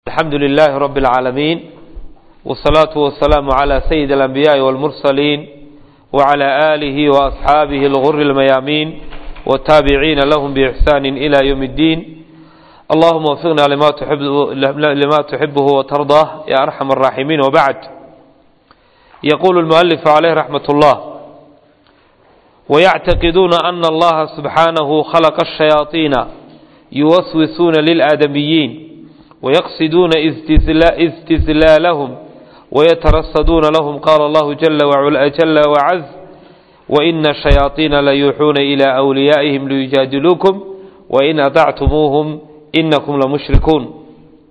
الحمد لله رب العالمين والصلاة والسلام على سيد الأنبياء والمرسلين وعلى آله وأصحابه الغر الميامين والتابعين لهم بإحسان إلى يوم الدين. اللهم وفقنا لما تحبه وترضاه يا أرحم الراحمين. وبعد، يقول المؤلف عليه رحمة الله: ويعتقدون أن الله سبحانه خلق الشياطين يوسوسون للآدميين ويقصدون استذلالهم ويترصدون لهم. قال الله جل وعز: وإن الشياطين ليوحون إلى أوليائهم ليجادلوكم وإن أطعتموهم إنكم لمشركون.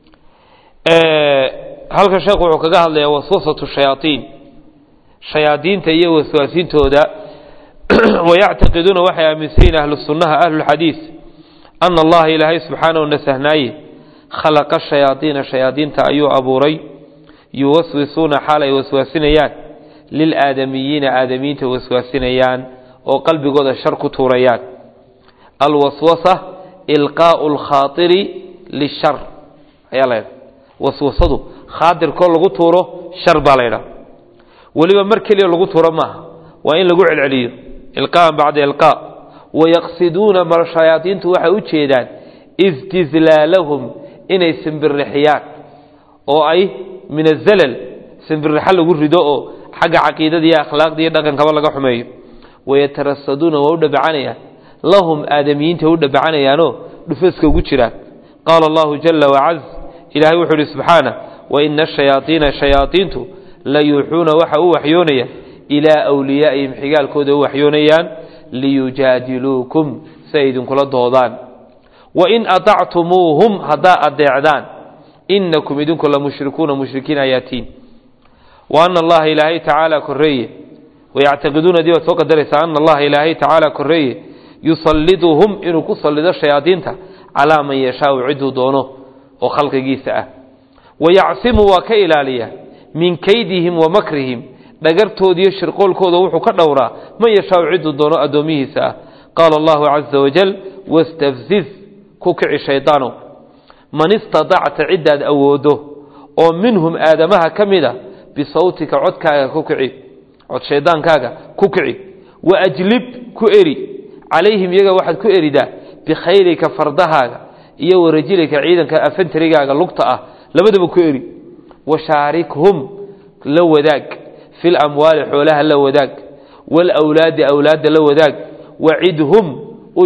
halka sheekhu wuxuu kaga hadlayaa waswasatu shayaatiin, shayaadiinta iyo waswaasintooda. wayactaqiduuna waxay aaminsan ahlu sunnaha ahlu xadiis ana allaha ilaahay subxaanahu nasahnaaye khalaqa shayaadiina shayaadiinta ayuu abuuray yuwaswisuuna xaal ay waswaasinayaan lilaadamiyiina aadamiinta waswaasinayaan oo qalbigooda shar ku tuurayaan. alwaswasa ilqaa'u lkhaatiri lishar ayaa la yidhaha. waswasadu khaatirkoo lagu tuuro shar baa la yidhaha. weliba mar keliya lagu tuuro maaha, waa in lagu celceliyo ilqaa'an bacda ilqaa'. wayaqsiduuna mar shayaadiintu waxay u jeedaan istizlaalahum inay simbirixiyaan oo ay min azalal simbirixo lagu rido oo xagga caqiidada iyo akhlaaqda iyo dhaqankaba laga xumeeyo. wayatarasaduuna waa u dhabacanayaan lahum aadamiyiinta u dhabacanayaanoo dhufaska ugu jiraan. qaala allahu jala wacaz, ilaahay wuxuu ihi subxaana: waina ashayaaiina shayaaiintu la yuuxuuna waxa u waxyoonaya ilaa awliyaa'ihim xigaalkooda u waxyoonayaan liyujaadiluukum si ay idinkula doodaan. wain aطactumuuhum haddaa adeecdaan inakum idinku la mushrikuuna mushrikiin ayaatiin. wa ana allaha ilaahay tacaala koreeye, wayactaqiduuna dii baad soo qadaraysaa, ana allaha ilaahay tacaala koreeye yusalliduhum inuu ku sallido shayaadiinta calaa man yashaau ciduu doono oo khalqigiisa ah. wayacsimu waa ka ilaaliya min kaydihim wa makrihim dhagartooda iyo shirqoolkooda wuxuu ka dhowraa man yashaau ciduu doono addoomihiisa ah. qaala allahu caza wajal: wastafziz ku kici shaydaanow man istadacta ciddaad awoodo oo minhum aadamaha ka mida bisawtika codkaaga ku kici, cod shaydaankaaga ku kici. waajlib ku eri calayhim iyaga waxaad ku eridaa bikhaylika fardahaaga iyo warajilika ciidanka afantarigaaga lugta ah labadaba ku eri. washaarikhum la wadaag fil amwaali xoolaha la wadaag, walawlaadi awlaadda la wadaag. wacidhum u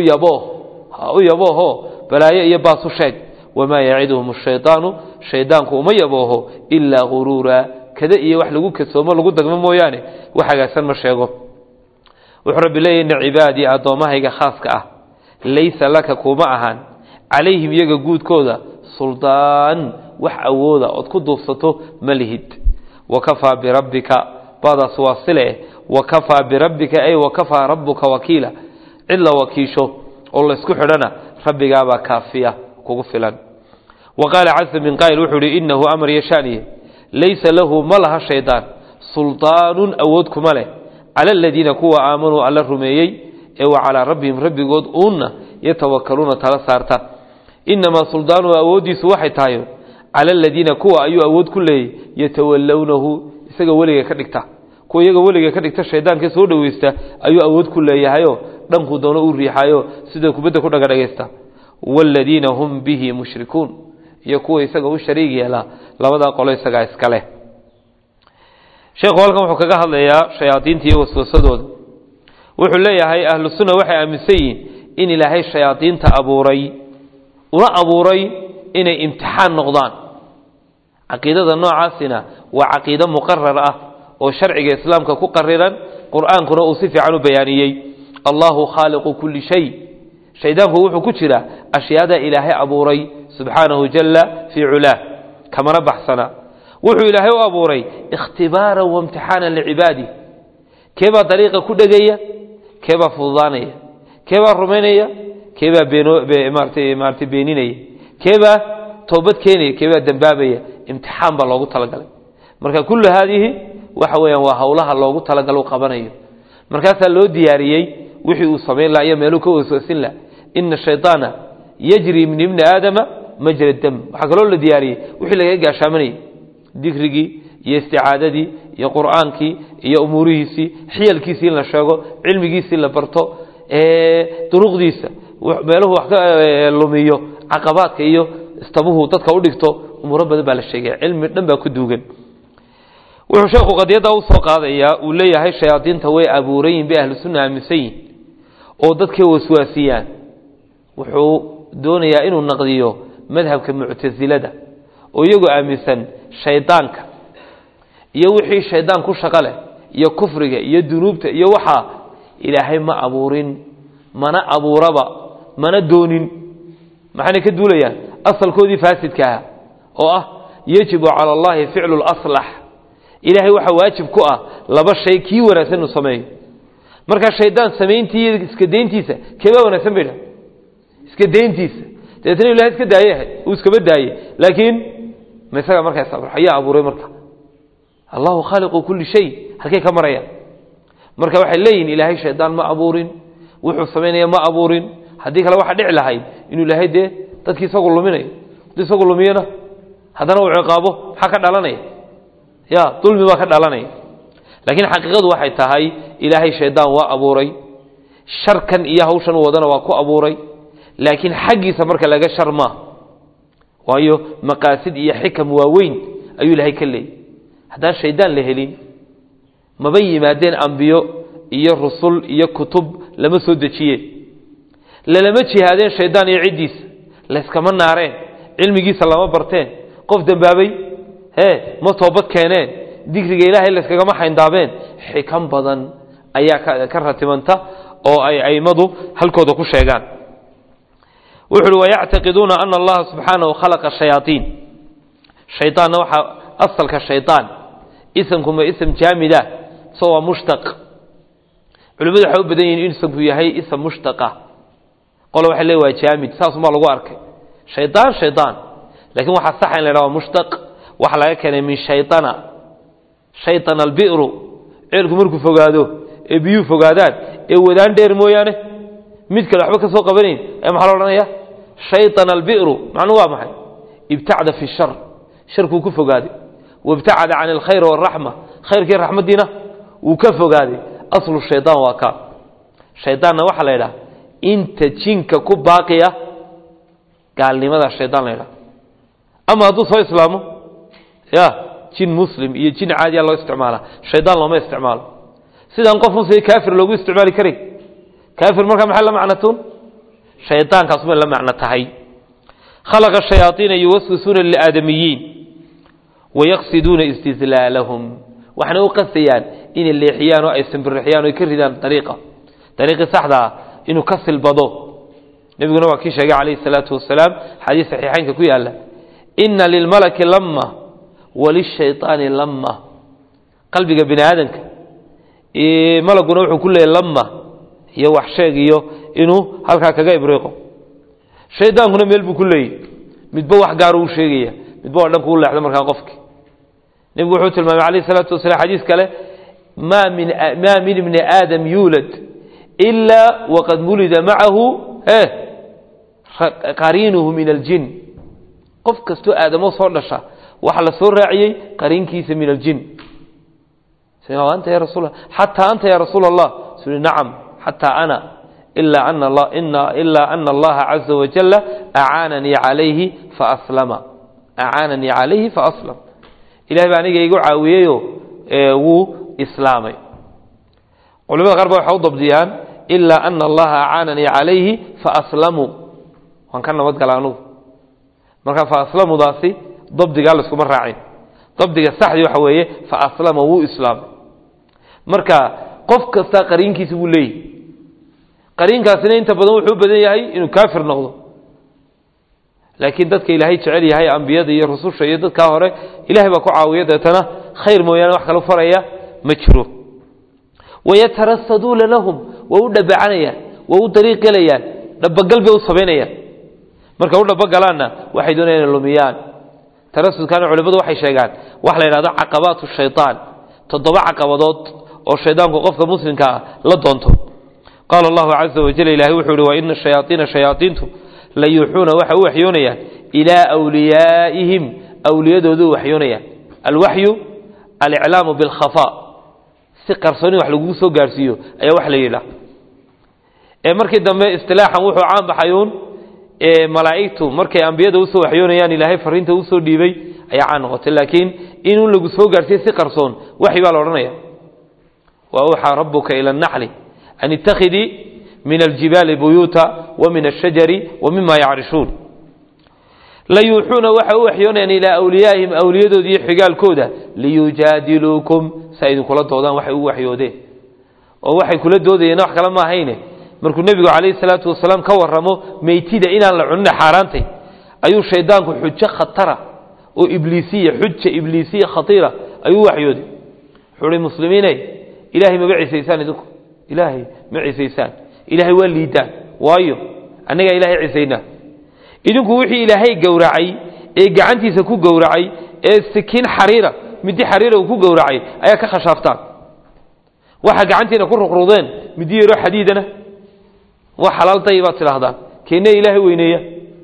yabooho balaayo iyo baas u sheeg. wamaa yaciduhum ashaydaanu shaydaanku uma yabooho ilaa guruura, kada iyo wax lagu kasoomo lagu dagmo mooyaane wax hagaagsan ma sheego. wuxuu rabbi leeyahy: inna cibaadii addoommahayga khaaska ah laysa laka kuma ahaan calayhim iyaga guudkooda suldaan wax awooda ood ku duufsato ma lihid. wakafaa birabbika baadaas waa sile wakafaa birabbika ay wakafaa rabbuka wakiila, cid la wakiisho oo laysku xidhana rabbigaabaa kaafiya kugu filan. wa qaala caza min qaa'il wuxuu uhi: innahu amar yashaaniye laysa lahu ma laha shaydaan suldaanun awood kuma leh cala aladiina kuwa aamanuu alla rumeeyey ee wa calaa rabbihim rabbigood uunna yatawakaluuna tala saarta. innamaa suldaanuhu awooddiisu waxay tahay cala aladiina kuwa ayuu awood ku leeyay yatawallawnahu isaga weliga ka dhigta, kuwa iyaga weliga ka dhigta shaydaanka soo dhoweysta ayuu awood ku leeyahayoo dhankuu doono u riixayo sida kubadda ku dhagadhagaysta. waaladiina hum bihi mushrikuun, iyo kuwa isaga u shariig yeelaa labadaa qolo isagaa iska leh. sheekhu halkan wuxuu kaga hadlayaa shayaadiinta iyo waswasadooda. wuxuu leeyahay ahlu sunna waxay aaminsan yihiin in ilaahay shayaadiinta abuuray, una abuuray inay imtixaan noqdaan. caqiidada noocaasina waa caqiido muqarar ah oo sharciga islaamka ku qariran, qur-aankuna uu si fiican u bayaaniyey. allahu khaaliqu kulli shay, shaydaanku wuxuu ku jira ashyaada ilaahay abuuray subxaanahu jalla fii culaah, kamana baxsana. wuxuu ilaahay u abuuray ikhtibaaran wa imtixaanan licibaadih. keebaa dariiqa ku dhegaya, keebaa fududaanaya, keebaa rumaynaya, keebaa maartay beeninaya, keebaa toobad keenaya, keebaa dambaabaya. imtixaan baa loogu talagalay. marka kullu haadihi waxa weeyaan waa howlaha loogu talagalay u qabanayo. markaasaa loo diyaariyey wixii uu samayn lahaa iyo meeluu ka waswasin lahaa. ina shayطaana yajri min ibni aadama majra dam waxa kale oo la diyaariyay wixii laga gaashaamanay dikrigi iyo isticaadadii iyo quraankii iyo umurihiisi xiyalkiisi la sheego cilmigiisi la barto duruqdiisa meeluhu wax ka lumiyo caqabaadka iyo istabuhu dadka u dhigto umuro badan baa la sheegay cilmi dhan baa ku duugan wuxuu sheekhu qadiyada u soo qaadaya uu leeyahay shayaadiinta way abuurayin bi ahlu sunna amisayn oo dadka waswaasiyaan wuxuu doonayaa inuu naqdiyo madhabka mu'tazilada oo iyagu aaminsan shaydaanka iyo wixii shaydaan ku shaqale iyo kufriga iyo dunuubta iyo waxa ilaahay ma abuurin mana abuuraba mana doonin maxay ka duulayaan asalkoodii faasidka ah oo ah yajibu cala allahi ficlu al-aslah ilaahay waxa waajib ku ah laba shay kii wanaagsan uu sameeyo marka shaydaan sameyntii iska deyntiisa keeba wanaagsan bay iska deyntiisa deetana ilaahay iska daayay uu iska badayay laakiin misaga markaa sabr ayaa abuuray marka Allahu khaliqu kulli shay halkay ka marayaan marka waxay leeyihiin ilaahay shaydaan ma abuurin wuxuu sameeyay ma abuurin hadii kale waxa dhici lahayd inuu ilaahay dadkii isagu luminayo isagu lumiyana hadana uu ciqaabo waxa ka dhalanay ya dulmi ba ka dhalanay laakiin xaqiiqadu waxay tahay ilaahay shaydaan waa abuuray sharkan iyo hawshan wadana waa ku abuuray laakiin xaqiisa marka laga sharma waayo maqaasid iyo xikam waaweyn ayuu ilaahay ka leeyahay haddaan shaydaan la helin maba yimaadeen anbiyo iyo rusul iyo kutub lama soo dejiyeen lama jihaadeen shaydaan iyo cidiis la iskama naareen cilmigiisa lama barteen qof dambaabay ma toobad keeneen dikriga ilaahay la iskaga ma xayndaabeen xikam badan ayaa ka ratimanta oo ay aymadu halkooda ku sheegaan wuxuu wayactaqiduna anna Allah subhanahu khalaqa shayatin shaytaan waxa asalka shaytaan ismkuma ism jaamida soo mushtaq culimadu waxa u badan yihiin ismku yahay ism mushtaqa qolo waxa leeyahay jaamid saas ma lagu arkay shaytaan laakiin waxa sax in la yiraahdo mushtaq waxa laga keenay min shaytana shaytan al-bi'ru eelku markuu fogaado ee biyu fogaadaan ee wadaan dheer mooyaane mid kale waxba ka soo qabaneen ay maxaa la oranayaa shaytan al-bi'ru macnuu waa maxay ibtacada fi shar sharku ku fogaaday wabtacada an al-khayr wa ar-rahma khayrkii rahmadiina uu ka fogaaday aslu shaytaan waa ka shaytaanna waxa la yiraahdaa inta jinka ku baaqiya gaalnimada shaytaan la yiraahdo ama hadduu soo islaamo ya jin muslim iyo jin caadi ah loo isticmaala shaytaan loo ma isticmaalo sidaan qof muslim kaafir loogu isticmaali karay kaafir marka maxay la macnatun shaytaan kaas ma la macna tahay khalaqa shayatin yuwaswisuna lil aadamiyin wa yaqsiduna istizlalahum waxna u qasayaan in leexiyaan oo ay sanbirixiyaan oo ka ridaan dariiqa saxda inuu ka silbado nabiguna waa kii sheegay kaleey salaatu wasalaam xadiis saxiixaynka ku yaala inna lil malaki lamma walishaytaani lamma qalbiga bini aadanka malaguna wuxuu ku leeyahay lamma iyo wax sheegiyo inuu halka kaga ibriiqo shaydaankuna meel buu ku leeyahay midba wax gaar uu sheegaya midba dhan ku leexdo marka qofki nabigu wuxuu tilmaamay kaleey salaatu wasalaam xadiis kale ma min ibn adam yulad illa waqad mulida ma'ahu qariinuhu min al-jinn qof kasto aadamo soo dhasha waxa la soo raaciyay qariinkiisa min al-jinn sayna anta ya rasuul hatta anta ya rasuul allah suri na'am hatta ana illa anna allah azza wa jalla a'anani alayhi fa aslama ilaahay baa aniga igu caawiyeeyo wuu islaamay culimada qaar waxa u dabdiyaan illa anna allah a'anani alayhi fa aslamu wan kan nabad galaanu marka fa aslamu daasi dabdiga la isku raacin dabdiga saxdi waxa weeye fa aslama wuu islaamay marka qof kasta qariinkiisa uu leeyahay qariinkaasina inta badan wuxuu badan yahay inuu kaafir noqdo laakiin dadka ilaahay jecel yahay anbiyada iyo rasuusha iyo dadka hore ilaahay baa ku caawiya dadana khayr mooyaan wax kale faraya ma jiro ويترصدون لهم ودبعنيا ودريق ليان دبقل بي وصبينيا marka u dhabagalaana waxay doonayaan lumiyaan tarasud kan culimadu waxay sheegaan wax la yiraahdo caqabaatu shaytaan todoba caqabadood oo shaydaanku qofka muslimka la doonto qala allah azza wa jalla ilaahi wuxuu yiri wa inna shayaatiina shayaatintu la yuuxuna waxa waxyoonayaan إلى أوليائهم أولياء ذو وحيونيا الوحي الإعلام بالخفاء سقر صني وحلقوا سو جارسيو أي وحلي له مركي دم استلاحا وحو عام بحيون ملائكته مركي أنبياء ذو سو وحيونيا يعني لهي فرين توسو ديبي أي عنقت لكن إنه لقوا سو جارسي سقر صن وحي بالورنيا وأوحى ربك إلى النحل أن اتخذي من الجبال بيوتا ومن الشجر ومما يعرشون لا يوحون وحيون يعني إلى أوليائهم أولياء ذي حقال كودا ليجادلوكم سيد كل الدودان وحيوده ووحي كل الدودة ينوح كلام ما هينه مركو النبي عليه الصلاة والسلام كورمه ميتيدا إنا لعنا حارانتي أيو شيطانك حجة خطرة وإبليسية حجة إبليسية خطيرة أيو وحيوده حول المسلمين إلهي ما بعي سيسان يدكم إلهي معي سيسان إلهي والليدان وايو أنك إلهي عسينا idinku wixii ilaahay gowracay ee gacantiisa ku gowracay ee sikiin xariira midi xariira uu ku gowracay ayaa ka khashaaftaan waxa gacantiina ku ruqrudeen midi yaro xadiidana wax xalaal tayba tiraahdaa keenna ilaahay weyneeya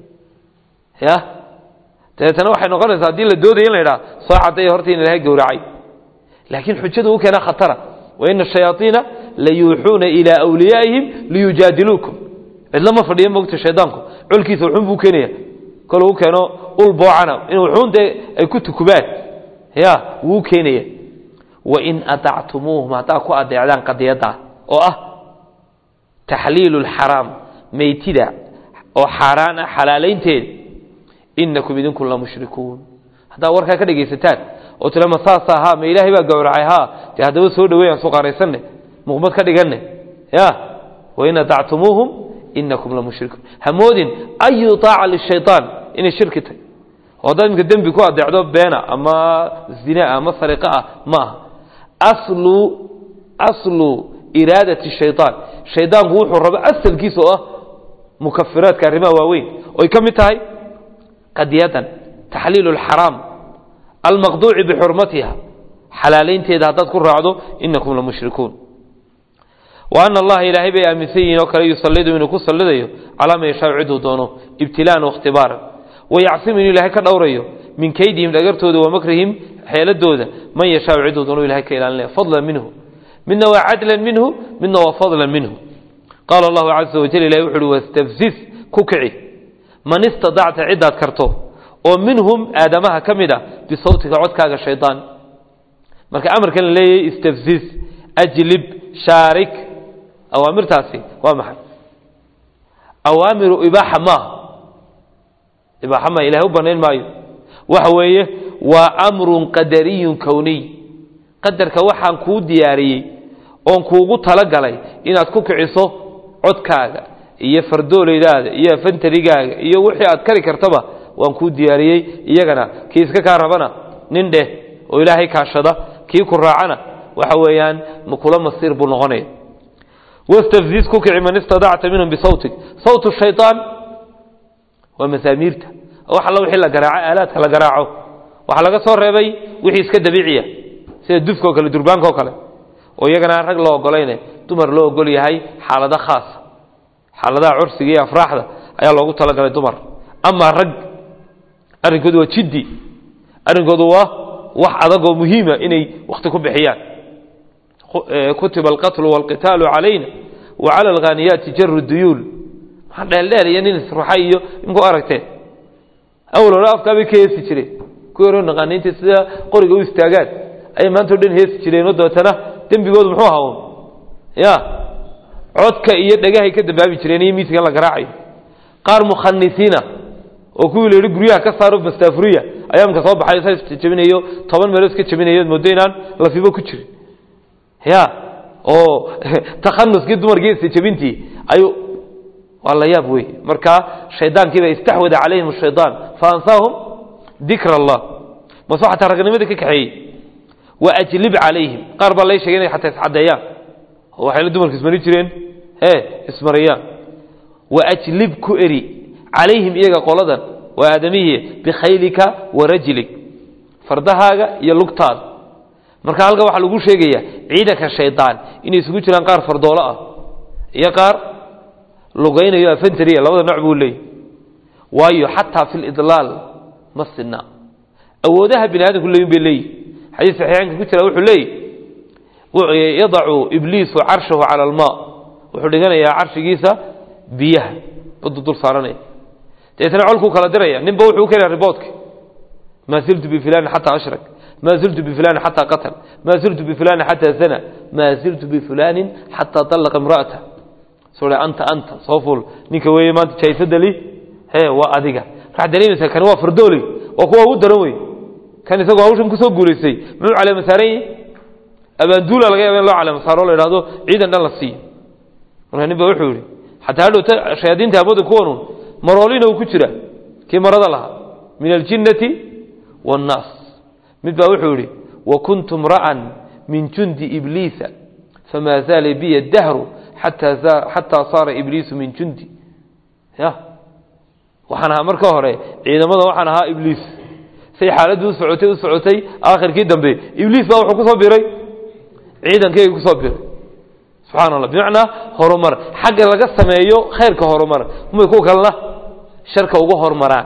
ya taasna waxay noqonaysaa hadii la doodayo in la yiraahdo soo caday hortii in ilaahay gowracay laakiin xujadu uu keena khatara wa inna ash-shayaatiina la yuuxuna ila awliyaa'ihim liyujadilukum idlama fadhiyo moogta shaydaanku culkiisa wuxuu buu keenaya kala uu keeno ul boocana inuu xunta ay ku tukubaan ya wuu keenaya wa in ata'tumuhu ma ta ku adeecdaan qadiyada oo ah tahliilul haram meeytida oo xaraana xalaaleynteed innakum idinku la mushrikuun hada warka ka dhageysataan oo tilama saasaha ma ilaahay baa gowracay ha tii hadaba soo dhaweeyaan soo qaaraysanne muqmad ka dhiganne ya wa in ata'tumuhum إنكم لمشركون همودين أي طاعة للشيطان إن الشركة وهذا يمكن ذنب كوا ضعضوا بينا أما الزنا أما السرقة ما أصل إرادة الشيطان الشيطان هو الرب أصل كيسه مكفرات كريمة واوين ويكم تاي قضية تحليل الحرام المقضوع بحرمتها حلالين تيدا تذكر رعدو إنكم لمشركون وأن الله إلهي بأمسيين وكلا يصلد من كل صلده على ما يشاء عده دونه ابتلاء واختبارا ويعصمني إلهي كالأوريه من كيدهم لقرته ومكرهم حيال الدودة من يشاء عده دونه إلهي كإلان الله فضلا منه منا وعدلا منه منا وفضلا منه قال الله عز وجل لا يوحل واستفزز كوكعي من استطعت عدة كرته ومنهم آدمها كمدة بصوتك عدك الشيطان مرك أمر كان ليه استفزز أجلب شارك أوامر تاسي وامحل أوامر إباحة ما إلهي بنين مايو وحويه وأمر قدري كوني قدرك وحان كو دياري oon kuugu talagalay inaad ku kiciso codkaaga iyo fardoolaydaada iyo fantarigaaga iyo wixii aad kari kartaba waan ku diyaariyay iyagana kii iska ka rabana nin dheh oo ilaahay kaashada kii ku raacana waxa weeyaan kula masiir buu noqonay wastafziz ku kici man istada'ta minhum bisawtik sawtu shaytaan wa masamirta waxa la wixii la garaaco aalaadka la garaaco waxa laga soo reebay wixii iska dabiiciya sida dufka kale durbaanka kale oo iyagana rag loo ogolayna dumar loo ogol yahay xaalada khaas xaalada cursiga iyo afraaxda ayaa loogu talagalay dumar ama rag arinkoodu waa jiddi arinkoodu waa wax adag oo muhiim ah inay waqti ku bixiyaan kutiba alqatl walqitaal alayna wa ala alghaniyat jarr ad-duyul hadal dheer iyo nin ruuxay iyo inuu aragtay awlo afka bi keesi jiray ku yaro naqaaniinta sida qoriga u istaagaan ay maanta dhan hees jireen oo dootana dambigoodu muxuu ahaa ya codka iyo dhagahay ka dabaabi jireen iyo miiska la garaacay qaar mukhannisina oo ku leeyahay guriyaha ka saaro bastaafuriya ayaamka soo baxay say jabinayo 10 meelood ka jabinayo moodeenan la fibo ku jiri ya oo takhannuski dumarkiisa jabintii ayu walla yaab way marka shaydaankiiba istahwada calayhim ash-shaydaan fa ansahum dhikra allah masaxata ragnimada ka kaxay وأجلب عليهم قرب الله شيئا حتى يتعديان وحين الدمر كسماني جرين اسمريان وأجلب كؤري عليهم إيقا قولدا وآدميه بخيلك ورجلك فردها يلقطان marka halka waxa lagu sheegaya ciidanka shaytaan inay isugu jiraan qaar fardoola ah iyo qaar lugaynayo afantariya labada nooc buu leeyahay وايو حتى في الإضلال مصنا أودها بنادم كل يوم بالليل حديث صحيحين كتير أوحوا لي يضع إبليس عرشه على الماء وحولنا يا عرش جيسة بيه بدو دول صارني تيسنا علكو كلا دريا نبى وحول كلا رباطك ما زلت بفلان حتى أشرك ما زلت بفلان حتى قتل ما زلت بفلان حتى زنا ما زلت بفلان حتى طلق امرأته سورة أنت صوفول نيكوي ما أنت شايف دلي هي وأديك راح دليل مثلا كان هو فردولي وقوة ودروي كان يسوق هوش مكسوق جوليسي مو على مساري أبان دولا لقى الله على مسار الله هذا عيدا الله سي ونحن بوحولي حتى هلو شياطين تعبد يكونون مرولين وكترة كما رضى الله من الجنة والناس مثل بوحولي وكنت امرأ من جند إبليس فما زال بي الدهر حتى صار إبليس من جندي يا وحنا مركه هري إذا ماذا وحنا ها إبليس سي حالته سعوتي آخر كده بي إبليس بقى وحكو صبيري عيدا كي يكو صبيري سبحان الله بمعنى هرمر حق لقى السمايو خير كهرمر هم يكون كالله شركة وقو هرمران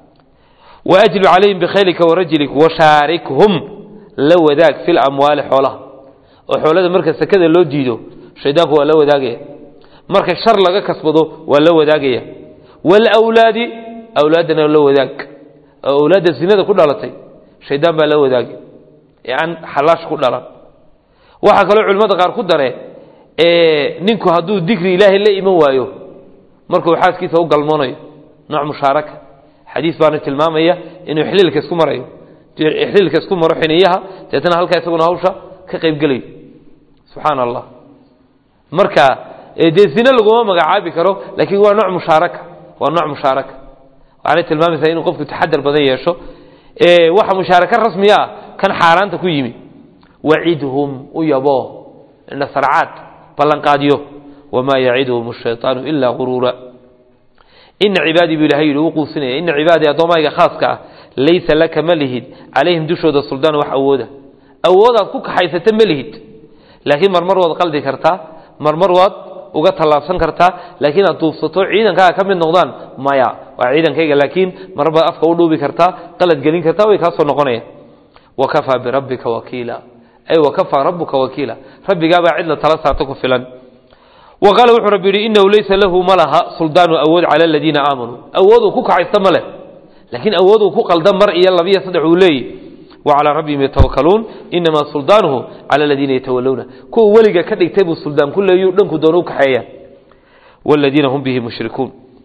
وأجل عليهم بخيلك ورجلك وشاركهم لو ذاك في الأموال حولها وحولها مركز سكده اللو جيدو شيداك هو لو ذاقية مركز شر لقى كسبضو ولو ذاقية والأولاد أولادنا لو ذاك أولاد الزنا كلها لطي شيدان بقى لو ذاقية يعني حلاش كلها لط وحكى له علماء قار قدره نينكو هدو ذكر إله الله إيمان وايو مركو حاس كيسا هو قلمانيو نوع مشاركة حديث بانت المامية إنه يحلل لك اسكو مرأيو يحلل لك اسكو مرو حينيها تيتنا هلكا يساقون هوشا كقيب قلي سبحان الله مركا دي الزنا لقوما مقعابي كرو لكن هو نوع مشاركة وعنيت المامي سيئنه قفك تحدر بذي يشو واحد مشاركة رسمية كان حاران تكو يمي وعدهم ويبوه إن سرعات بلنقاديو وما يعدهم الشيطان إلا غرورا إن عبادي بالهيل وقوسنا إن عبادي أضمائك خاصك ليس لك ملهد عليهم دشود السلطان وحأوده أوده كوك حيث ملهد لكن مرمروض قلدي كرتا مرمروض وقت الله سنكرتا لكن أتوفصتو عيدا كم من نقضان مايا وعيدا كيغا لكن مربا أفقودو بكرتا قلد قلين كرتا ويكاسو نقونيه وكفى بربك وكيلا أي وكفى ربك وكيلا ربي قابع عدنا ثلاثة فلا وقال ربي إنه ليس له ملها سلطان أود على الذين آمنوا أودوا كوك عيستمله لكن أودوا كوك الدمر يلا بي يصدعوا لي وعلى ربهم يتوكلون إنما سلطانه على الذين يتولون كو ولقى كده يكتبوا السلطان كل يؤلنك دونوك حياة والذين هم به مشركون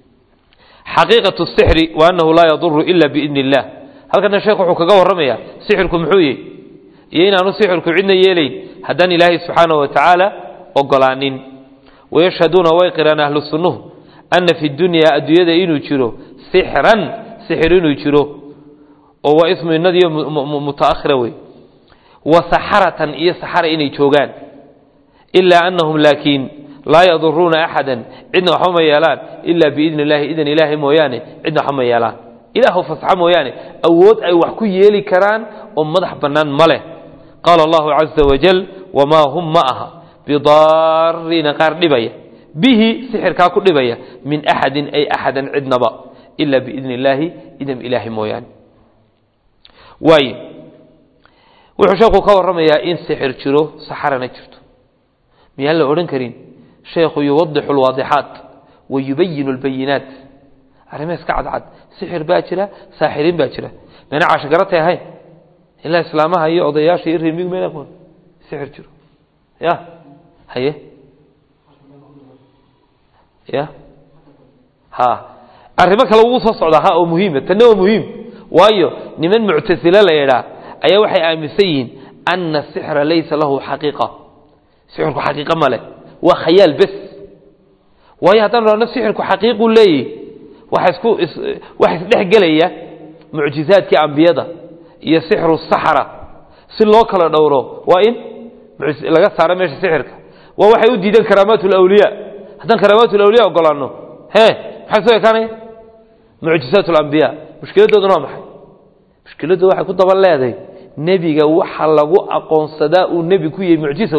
حقيقة السحر وأنه لا يضر إلا بإذن الله هل كان الشيخ حكاقه الرمية سحركم حوي يينا أنه سحركم عندنا يلي هدان الله سبحانه وتعالى وقلانين ويشهدون ويقران أهل السنه أن في الدنيا أدوية إنو يشيرو سحرا سحر إنو يشيرو وهو اسم النادي متأخروي وسحرة إيه سحر إنو يشوغان إلا أنهم لكن لا يضرون أحدا عندنا حمى يالان إلا بإذن الله إذن إله موياني عندنا حمى يالان إله فصحى موياني أود أي وحكو يلي كران ومضح بنان مله قال الله عز وجل وما هم معها بضارين قار دبية به سحر كاكو دبية من أحد أي أحدا عندنا بقى إلا بإذن الله إذن إله موياني واي وحشاقو كور رميا إن سحر جرو سحرنا جرتو ميال أورن كريم شيخ يوضح الواضحات ويبين البينات أرميس كعد عد سحر باكرة ساحرين باكرة من عشقرتها هاي إلا إسلامها هي أضياش يرهي الميق من يكون سحر جرو يا هي يا ها أرمك لو وصل صعدها أو مهمة تنوى مهم وايو نمن معتزلة لا يرى أي وحي آمسين أن السحر ليس له حقيقة سحرك حقيقة ماله وخيال بس وهي هتنرى أن السحرك حقيقة لي وحي سلح قلية معجزات كأنبياء هي سحر السحرة سلوك لدوره وإن لقد صار ماشي سحرك ووحي يودي دان كرامات الأولياء هتن كرامات الأولياء وقال عنه ها حسوا كان معجزات الأنبياء مشكلته دنامحي مشكلته واحد كنت بالله هذا نبي وحى لغو أقون صداء النبي كوي معجزة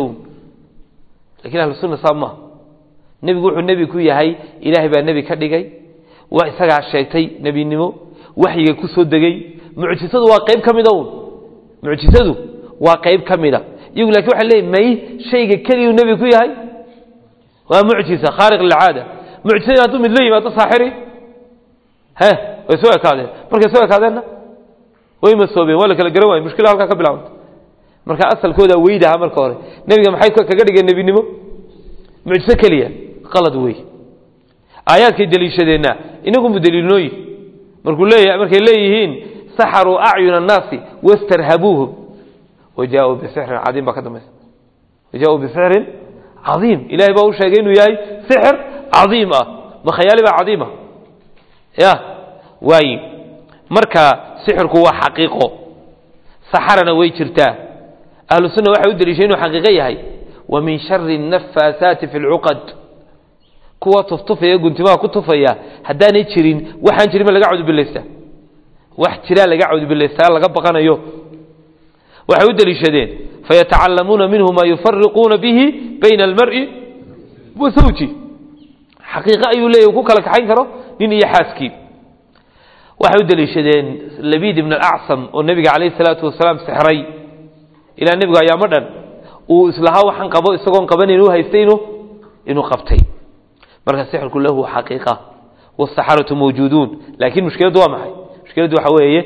لكن أهل السنة صامة نبي يقول النبي كوي هاي إلهي بقى النبي كدقي وإساق الشيطي نبي النمو وحي كسو دقي معجزته وقيب كمدون معجزته وقيب كمدا يقول لك واحد ليه ماي شيء كلي والنبي كوي هاي ومعجزة خارق للعادة معجزة هذا من ليه ما تصاحري ها ويسوي كذا مركز يسوي كذا وين مسوي ولا كلا جروي مشكلة هلك قبل عود مركز أصل كودا ويدا عمل كوري نبي ما حيكون كجري النبي نمو معجزة كليه قلد وي آيات كدليل شدينا إنكم بدليلنوي مركز ليهين سحروا أعين الناس واسترهبوهم وجاءوا بسحر عظيم بكذا وجاءوا بسحر عظيم إلهي بقول شيئين وياي سحر عظيم ما خيالي بقى عظيمة يا واي مركا سحرك هو حقيقه سحرنا ويشرتاه أهل السنة واحد يدري شيء حقيقي هاي ومن شر النفاثات في العقد كوا تفطفيا قلت ما كنت طفيا هداني تشرين وحن تشرين ما لقعد باللسه واحد تشرين لقعد باللسه لقى بقنا يو واحد يدري شيئين فيتعلمون منه ما يفرقون به بين المرء وزوجه حقيقة أيو ليه وكوكا لك حين كرو نين يحاسكي واحد يدري شيئين لبيد من الأعصم والنبي عليه الصلاة والسلام سحري إلى النبي يا مدن وإسلها وحن قبو إستقون قبني إنه هيستينه إنه قبتي مركز السحر كله حقيقة والسحرة موجودون لكن مشكلة دوا معي مشكلة دوا حوية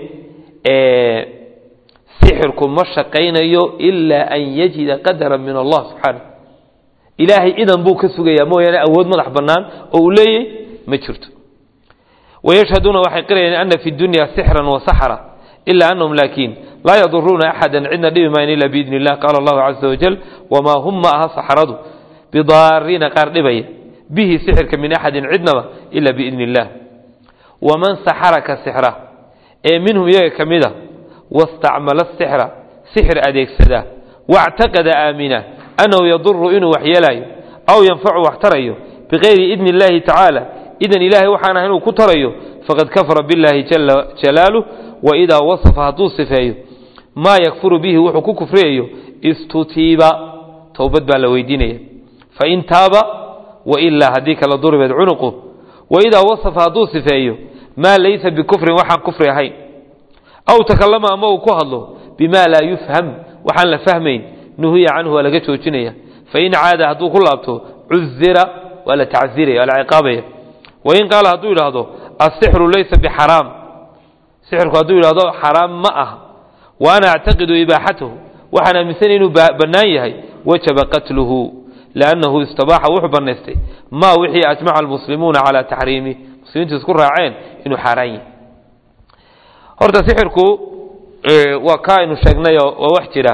سحركم مشقين إلا أن يجد قدرا من الله سبحانه إلهي إذن بو كسوغيا مو يعني أود مدح بنان أولي مجرد ويشهدون وحقرين أن في الدنيا سحرا وسحرا إلا أنهم لكن لا يضرون أحدا عندنا لما إلا بإذن الله قال الله عز وجل وما هم معها سحرده بضارين قاربية به سحرك من أحد عندنا إلا بإذن الله ومن سحرك سحره منهم يكمده واستعمل السحر سحر أديك سدا واعتقد آمنا أنه يضر إنه وحيلاي أو ينفع واحتريه بغير إذن الله تعالى إذن إله وحانا هنو كتريه فقد كفر بالله جل جلاله وإذا وصف هدوصفه ما يكفر به وحكو كفريه استتيب توبت بالويدينيه فإن تاب وإلا هديك لضربت عنقه وإذا وصف هدوصفه ما ليس بكفر وحن كفر هين أو تكلم أمه كهله بما لا يفهم وحن لا فهمين نهي عنه ولا جته جنية فإن عاد هدو كل أبته عذر ولا تعذيره ولا عقابه وإن قال هدو هذا السحر ليس بحرام سحر هدو هذا حرام معه وأنا أعتقد إباحته وحنا مثلين بنايه وجب قتله لأنه استباح وحب النستي ما وحي أجمع المسلمون على تحريمه مسلمين تذكرها عين إنه حرام horta sixirku waa ka inu sheegnayo waa wax jira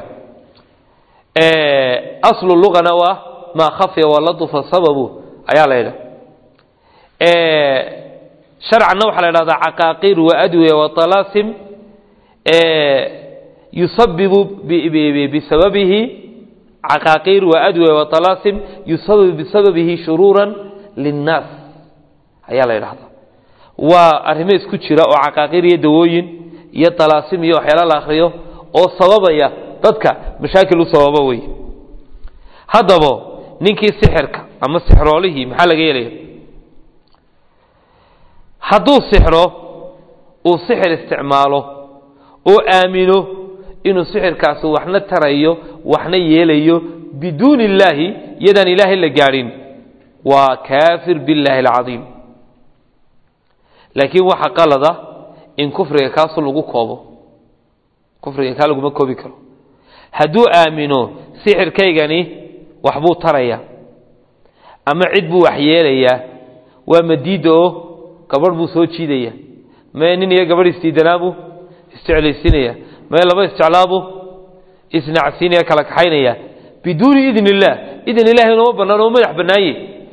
aslu lughana waa ma khafiya wa ladfa sababu ayaa la yiraahdaa sharcan waxa la yiraahdaa aqaaqir wa adwiya wa talasim yusabbibu bisababihi aqaaqir wa adwiya wa talasim yusabbibu bisababihi shururan linnas ayaa la yiraahdaa waa arrimo isku jira oo aqaaqir iyo dawooyin iyo talaasim iyo waxyaalo la akhriyo oo sababaya dadka mashaakil u sababa way hadaba ninkii sixirka ama sixroolihi maxaa laga yeelay haduu sixro oo sixir isticmaalo oo aamino inuu sixirkaas waxna tarayo waxna yeelayo biduun illaahi yadan ilaahi la gaarin waa kaafir billahi alazim laakiin waxa qalada in kufriga kaas lagu koobo kufriga ka lagu ma koobi karo haduu aamino sixirkaygani waxbuu taraya ama cid buu wax yeelaya waa madiido gabar buu soo jiidaya ma nin iyo gabar istiidanabu isticlaysinaya ma laba isticlaabo isnacsinaya kala kaxaynaya biduuni idnillah idin ilaahi noo banano madax banaaye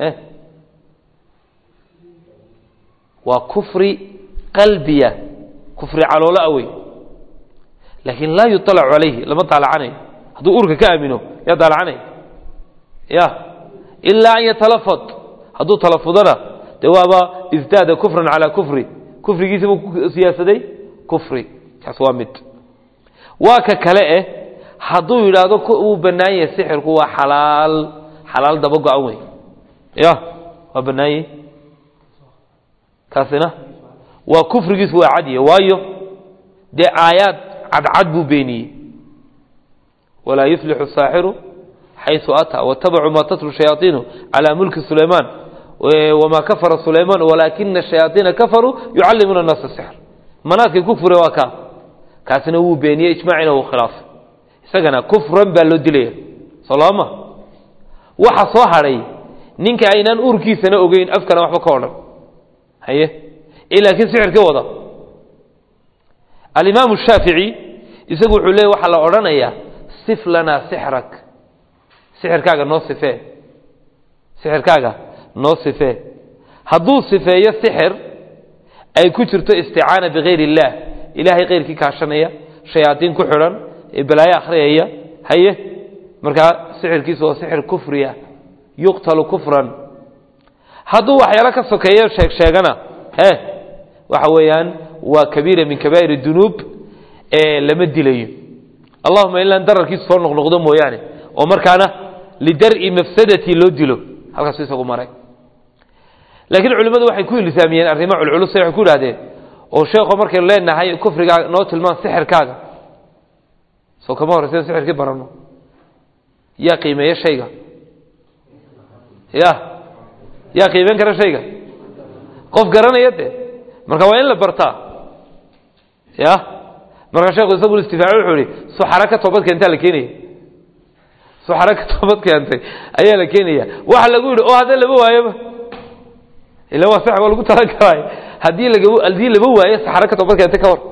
waa kufri qalbiya كفر على ولا أوي لكن لا يطلع عليه لما طلع عنه هذا أورك كامنه يطلع عنه يا إلا أن يتلفظ هذا تلفظنا دوابا ازداد كفرا على كفري كفري جسم سياسة دي كفري كسوامد وككلاء هذا يراد وبناية السحر هو حلال دبقة أوي يا وبناية taasina waa kufrigiisu waa cadiye waayo dee aayaad cadcad buu beeniyey walaa yuflixu saaxiru xaysu ataa watabacuu maa tatlu shayaaiinu calaa mulki sulaymaan wamaa kafara sulaymaan walaakina shayaaiina kafaruu yucallimuuna annaasa sixr manaadkay kufure waa kaa kaasina wuu beeniyey ijmaacina wuu khilaafay isagana kufran baa loo dilaya soolama waxa soo hadhay ninka aynaan urkiisana ogeyn afkana waxba ka odhan haye laakiin sixirka wada alimaamu shaafici isagu wuxuu leeyahy waxaa la odhanayaa sif lanaa sixrak sixirkaaga noo sifee sixirkaaga noo sifee hadduu sifeeyo sixir ay ku jirto isticaana bikayr illaah ilaahay kayrkii kaashanaya shayaadiin ku xidhan ee balaayo akhriyaya haye markaa sixirkiisu waa sixir kufriya yuqtalu kufran hadduu waxyaalo ka sokeeyo sheegana waxa weeyaan waa kabiira min kabaa'ir dunuub ee lama dilayo allahuma ilaa dararkiisu soo noqnoqdo mooyaane oo markaana lidar'i mafsadati loo dilo halkaas isagu maray laakiin culimadu waxay ku ilzaamiyeen arrimo culculus waxay ku yiraahdeen oo sheekho markaynu leenahay kufriga noo tilmaan sixirkaaga soo kama horeysa sixirkii barano yaa qiimeeya shayga yaa qiimeyn kara shayga qof garanaya dee marka waa in la bartaa marka sheekhu isagu istifaaci wuxuu yihi suxara ka toobad keentaa la keenaya suxara ka toobad keentay ayaa la keenaya waxa lagu yidhi oo haddii laba waayoba ila waa sax waa lagu talagalay haddii laba waayo suxara ka toobad keentay ka war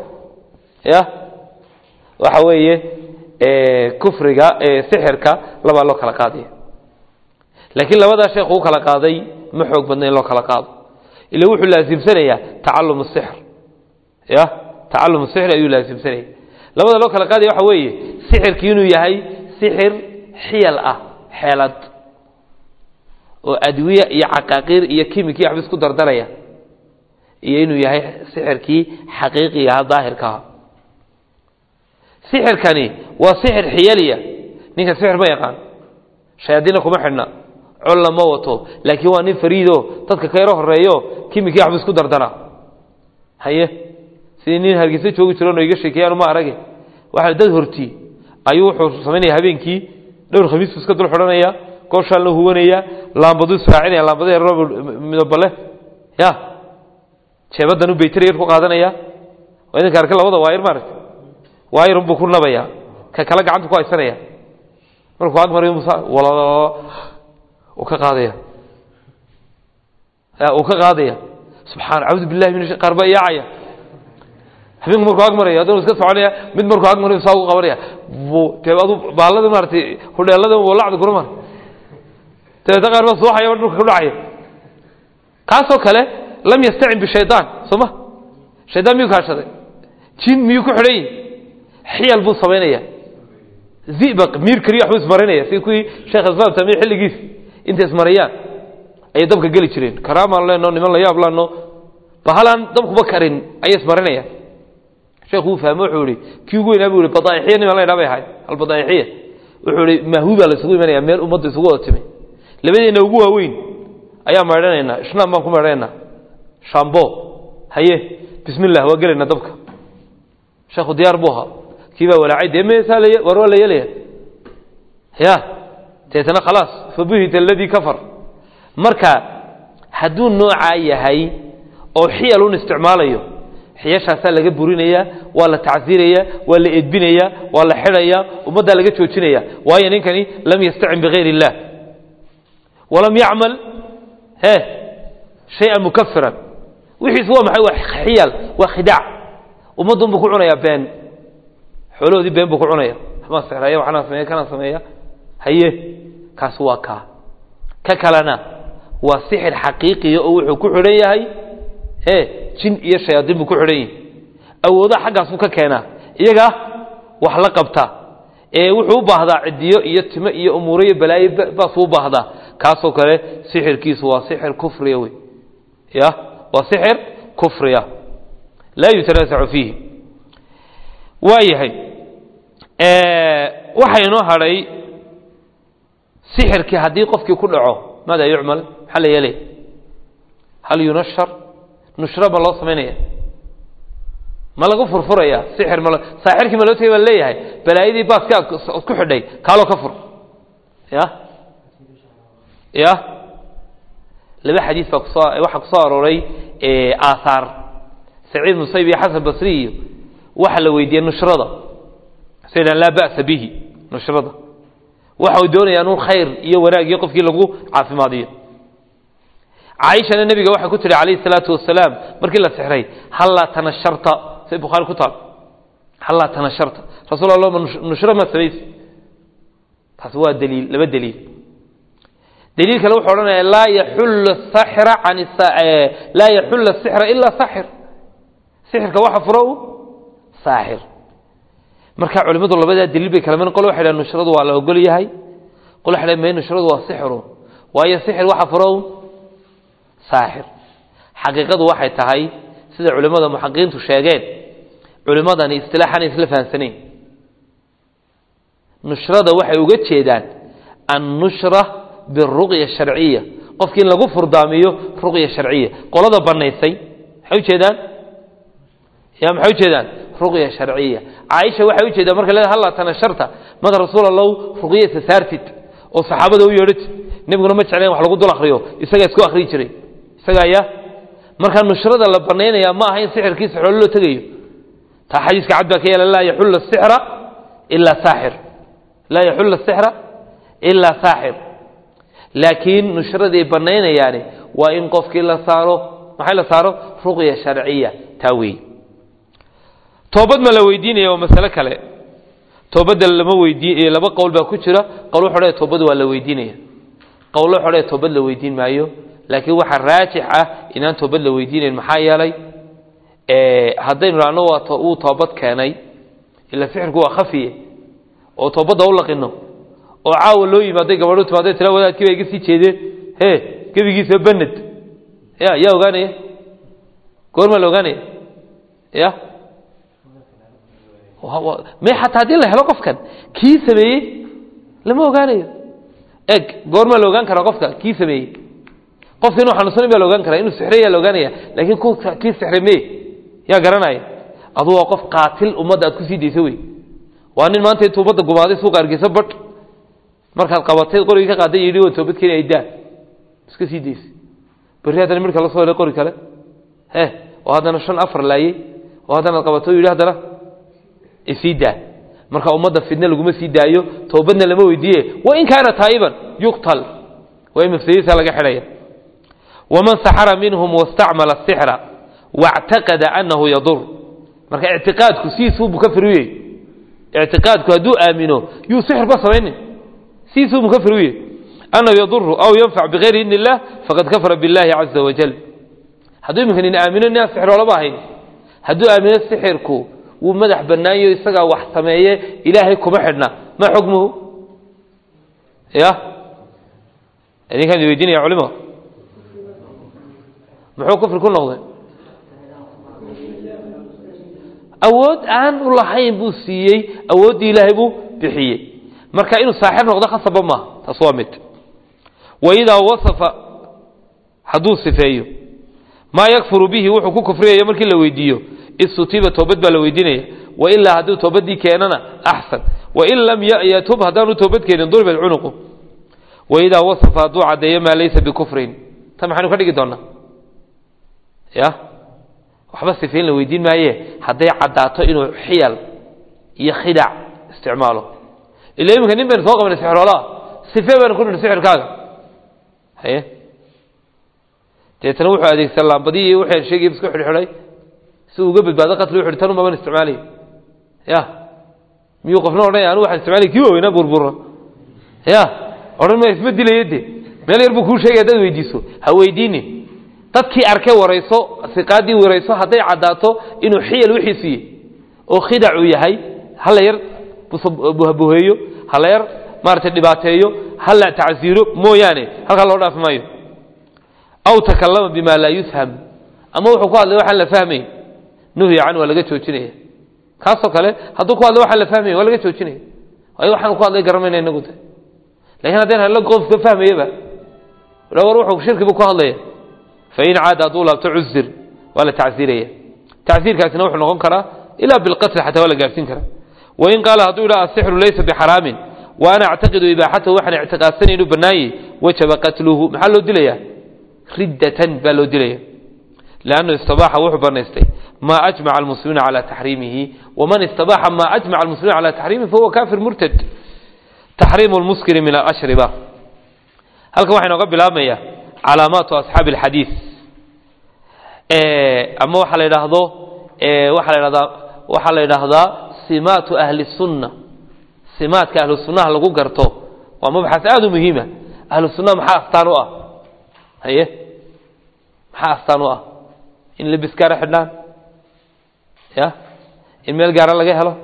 waxa weeye kufriga sixirka labaa loo kala qaadaya laakiin labadaa sheekhu u kala qaaday ma xoog badna in loo kala qaado ila wuxuu laasimsanayaa tacallum sixr tacallum sixr ayuu laasimsanaya labada loo kala qaadaya waxa weeye sixirkii inuu yahay sixir xiyal ah xeelad oo adwiya iyo caqaaqiir iyo kimikii waxba isku dardaraya iyo inuu yahay sixirkii xaqiiqiga ah daahirka ah sixirkani waa sixir xiyaliya ninka sixir ma yaqaan shayaadiina kuma xidhna colla ma wato laakiin waa nin fariido dadka ka yaro horeeyo kimikii waxba isku dardara haye sidii nin hargeysa joogi jiro iga sheekeeyaan ma arage waxa dad horti ayuu wuxuu sameynaya habeenkii dhowr khamiis iska dul xidhanaya gooshaan la huwanaya laambadu israacinaya laambada roob midabale jeebadan u baytariyeed ku qaadanaya waa idinka arka labada waayir maaragtay waayir buu ku nabaya ka kala gacanta ku haysanaya markuu ag mariyo musa wala ka qaadaya subxaan a'uudu billahi min qarba yaaya habeen markuu ag mariyo adoo iska soconaya mid markuu ag mariyo soo qabanaya teebadu baalada maartay hudheelada walacad gurman teeda qaar ma soo hayo dhulka ku dhacay kaasoo kale lam yasta'in bi shaytaan soma shaydaan miyuu kaashaday jin miyuu ku xidhay xiyal buu sameynaya zibaq miir kariyo waxbuu ismarinaya si kuwii sheekh ismaam tamiy xilligiis inta ismariyaan ay dabka gali jireen karaamaan leeno niman la yaab laano bahalan dabkuba karin ay ismarinaya sheekhu fahmo wuxuu yiri kii ugu weynaa buu yiri badaa'ixiin niman la dhaabay hay al badaa'ixiin wuxuu yiri mahuuba la isugu imanaya meel ummadda isugu wada timay labadeena ugu waaweyn ayaa maareenayna isna baan ku maareenaa shambo haye bismillah waa galina dabka sheekhu diyaar buu ahaa kiiba walaacay deemeesaalaya warwa la yeelaya teetana khalaas fabuhita alladhi kafar marka hadduu nooca yahay oo xiyal u isticmaalayo xiyashaasa laga burinaya waa la tacsiiraya waa la edbinaya waa la xidhaya ummadda laga joojinaya waayo ninkani lam yasta'in bighayri illah walam ya'mal shay'an mukaffiran wixii soo maxay wax xiyal wa khidaac ummaddu ku cunaya been xooloodii been buu ku cunaya ma saxraya waxana sameeya kana sameeya haye kaas waa ka kalena waa sixir xaqiiqi oo wuxuu ku xidhan yahay jin iyo shayaadiin buu ku xidhan yahay awooda xaggaas uu ka keenaa iyaga wax la qabta wuxuu u baahdaa cidiyo iyo timo iyo umuuriyo balaayo baas u baahdaa kaasoo kale sixirkiisu waa sixir kufriya wey waa sixir kufriya la yutanasacu fihi waayahay waxay noo hadhay sixirkii haddii qofkii ku dhaco maada yucmal maxaa la yeelay hal yunashar nushra ma loo sameynaya ma lagu furfuraya sixir ma saaxirkii ma loo tagay baa leeyahay balaayadii baaska ku xidhay kaaloo ka fur ya laba xadiis baa waxa ku soo arooray aathar saciid musayb iyo xasan basri waxa la weydiiyay nushrada sayna la ba'sa bihi nushrada waxa uu doonayaa inuu khayr iyo wanaag iyo qofkii lagu caafimaadiyo عائشة النبي وحى كتر عليه الصلاة والسلام مركي الله سحري هلا تنشرت في بخاري كتاب هلا تنشرت رسول الله نشر ما سويس هو الدليل لما الدليل دليل كلو حولنا لا يحل السحر عن لا يحل السحر إلا سحر سحر كواحد فرو ساحر مركا علماء الله بدأ الدليل بكلامنا قالوا واحد نشرده وعلى قول يهي قالوا واحد ما نشرده وسحره وهي سحر واحد فرو ساحر حقيقة waxay tahay sida culimada muxaqiqiintu sheegeen culimadani istilaaxan isla fahansaneen nushrada waxay uga jeedaan an-nushra bir-ruqya shar'iyya qofkii lagu furdaamiyo ruqya shar'iyya qolada banaysay waxay u jeedaan maxay u jeedaan ruqya shar'iyya Aisha waxay u jeedaan marka la hal tanasharta mad rasuulallah ruqya saartid oo saxaabada u yeedhid nabiguna ma jecleen wax lagu dul akhriyo isaga isku akhri jiray سجايا مركان نشرة الله بنينا يا ما هي سحر كيس حلو تجيو تحديث كعبك يا لا يحل السحر إلا ساحر لا يحل السحر إلا ساحر لكن نشرة دي بنينا يعني وإن قف كلا صاروا محل صاروا رقية شرعية تاوي توبد ما لو يدين يا مسألة كله توبد اللي ما ويدين لما قول بكتيرة قالوا حرية توبد ولا ويدين قولوا حرية توبد لو يدين معيو لكن waxa raajix ah inaan toobad la weydiinin maxaa yeelay hadaynu raano uu toobad keenay ila sixirku waa khafiye oo toobada u laqino oo caaw loo yimaaday gabadhu timaaday tira wadaadkii bay iga sii jeedeen gabigiisa banad ya ogaanay goorma la ogaanay ya ma xataa hadii la helo qofkan kii sameeyay lama ogaanayo goorma la ogaan kara qofka kii sameeyay قف إنه حنصني بلوجان كره إنه سحرية لوجانية لكن كيف سحر ميه يا جراناي أضو وقف قاتل ومدة كسيد يسوي وأن ما أنت توبت الجماعة سوق أرجع سبت مركز قواتي قرية قاعدة يريو توبت كنا يدا بس كسيد يس بريها تاني مركز الله صار قرية كله وهذا نشان أفر لاي وهذا القواتي يريه هذا يسيدا مركز ومدة فينا الجماعة سيدا يو توبتنا لما يديه وإن كان تائبا يقتل وإن مفسدين سالك حرية ومن سحر منهم واستعمل السحر واعتقد أنه يضر مركا اعتقادك سيسو مكفرويه اعتقادك هدو آمنه يو سحر بس وين سيسو مكفرويه أنه يضر أو ينفع بغير إذن الله فقد كفر بالله عز وجل هدو يمكن أن آمنوا الناس سحر ولا باهين هدو آمنوا السحركو ومدح بنايو يسقى وحسمايه إلهيكم احدنا ما حكمه يعني كان يريدين يا علماء محو كفر كل نقطة أود أن الله حين بوسيي أود إلهي بو بحيي مركا إنه ساحر نقطة خاصة بما تصومت وإذا وصف حدوث فيه ما يكفر به وحكو كفرية يمر كل ويديه السطيبة توبت بلا ويدينيه وإلا هدو توبت دي كأننا أحسن وإن لم يتوب هدانو توبت كأن ضرب العنق وإذا وصف دعا ديما ليس بكفرين تم حنو كده قدرنا يا وحبس فين لو يدين ما يه حدا عداته إنه حيل يخدع استعماله اللي يمكن نبي نفوق من السحر ولا سفيه بنكون من السحر كذا هي تتنوح هذه السلام بديه وحي شيء يمسك حلي سوق قبل بعد قتل وحي تنو ما بين استعماله يا ميوقفنا وراي أنا واحد استعمالي كيو هنا بربرة يا أنا ما يثبت لي يدي ما يربو كل شيء هذا ويديسو هو يديني dadkii arkay warayso siqaadii warayso haday cadaato inuu xiyal wixii oo khidac u yahay hal yar buhabuheeyo hal yar maartay dhibaateeyo hal tacsiiro mooyaane halka loo dhaafmayo aw takallama bima la yufham ama wuxuu ku hadlay waxaan la fahmay nuhi aan wala laga joojinaya kaasoo kale haduu ku hadlay waxaan la fahmay wala laga joojinaya ay waxaan ku hadlay garamayna inagu tahay laakiin hadeen la qof ka fahmayba wala wuxuu shirki ku hadlay فإن عاد أدولا تعذر ولا تعزيرية تعزير كاسنا وحنا نقول إلا بالقتل حتى ولا جالسين كرا وإن قال هذول السحر ليس بحرام وأنا أعتقد إباحته وإحنا اعتقادنا إنه بناي وجب قتله محله دليا ردة بلو دليا لأنه استباح وحب نستي ما أجمع المسلمين على تحريمه ومن استباح ما أجمع المسلمين على تحريمه فهو كافر مرتد تحريم المسكر من الأشربة هل كما حين نقبل آمية علامات أصحاب الحديث أما وحل ينهضه سمات أهل السنة سمات كأهل السنة لقو قرطو ومبحث آدو مهمة أهل السنة محا أفتانوا هيه محا أفتانوا إن لبس كار حدنان يا إن ميل قارا لقيه له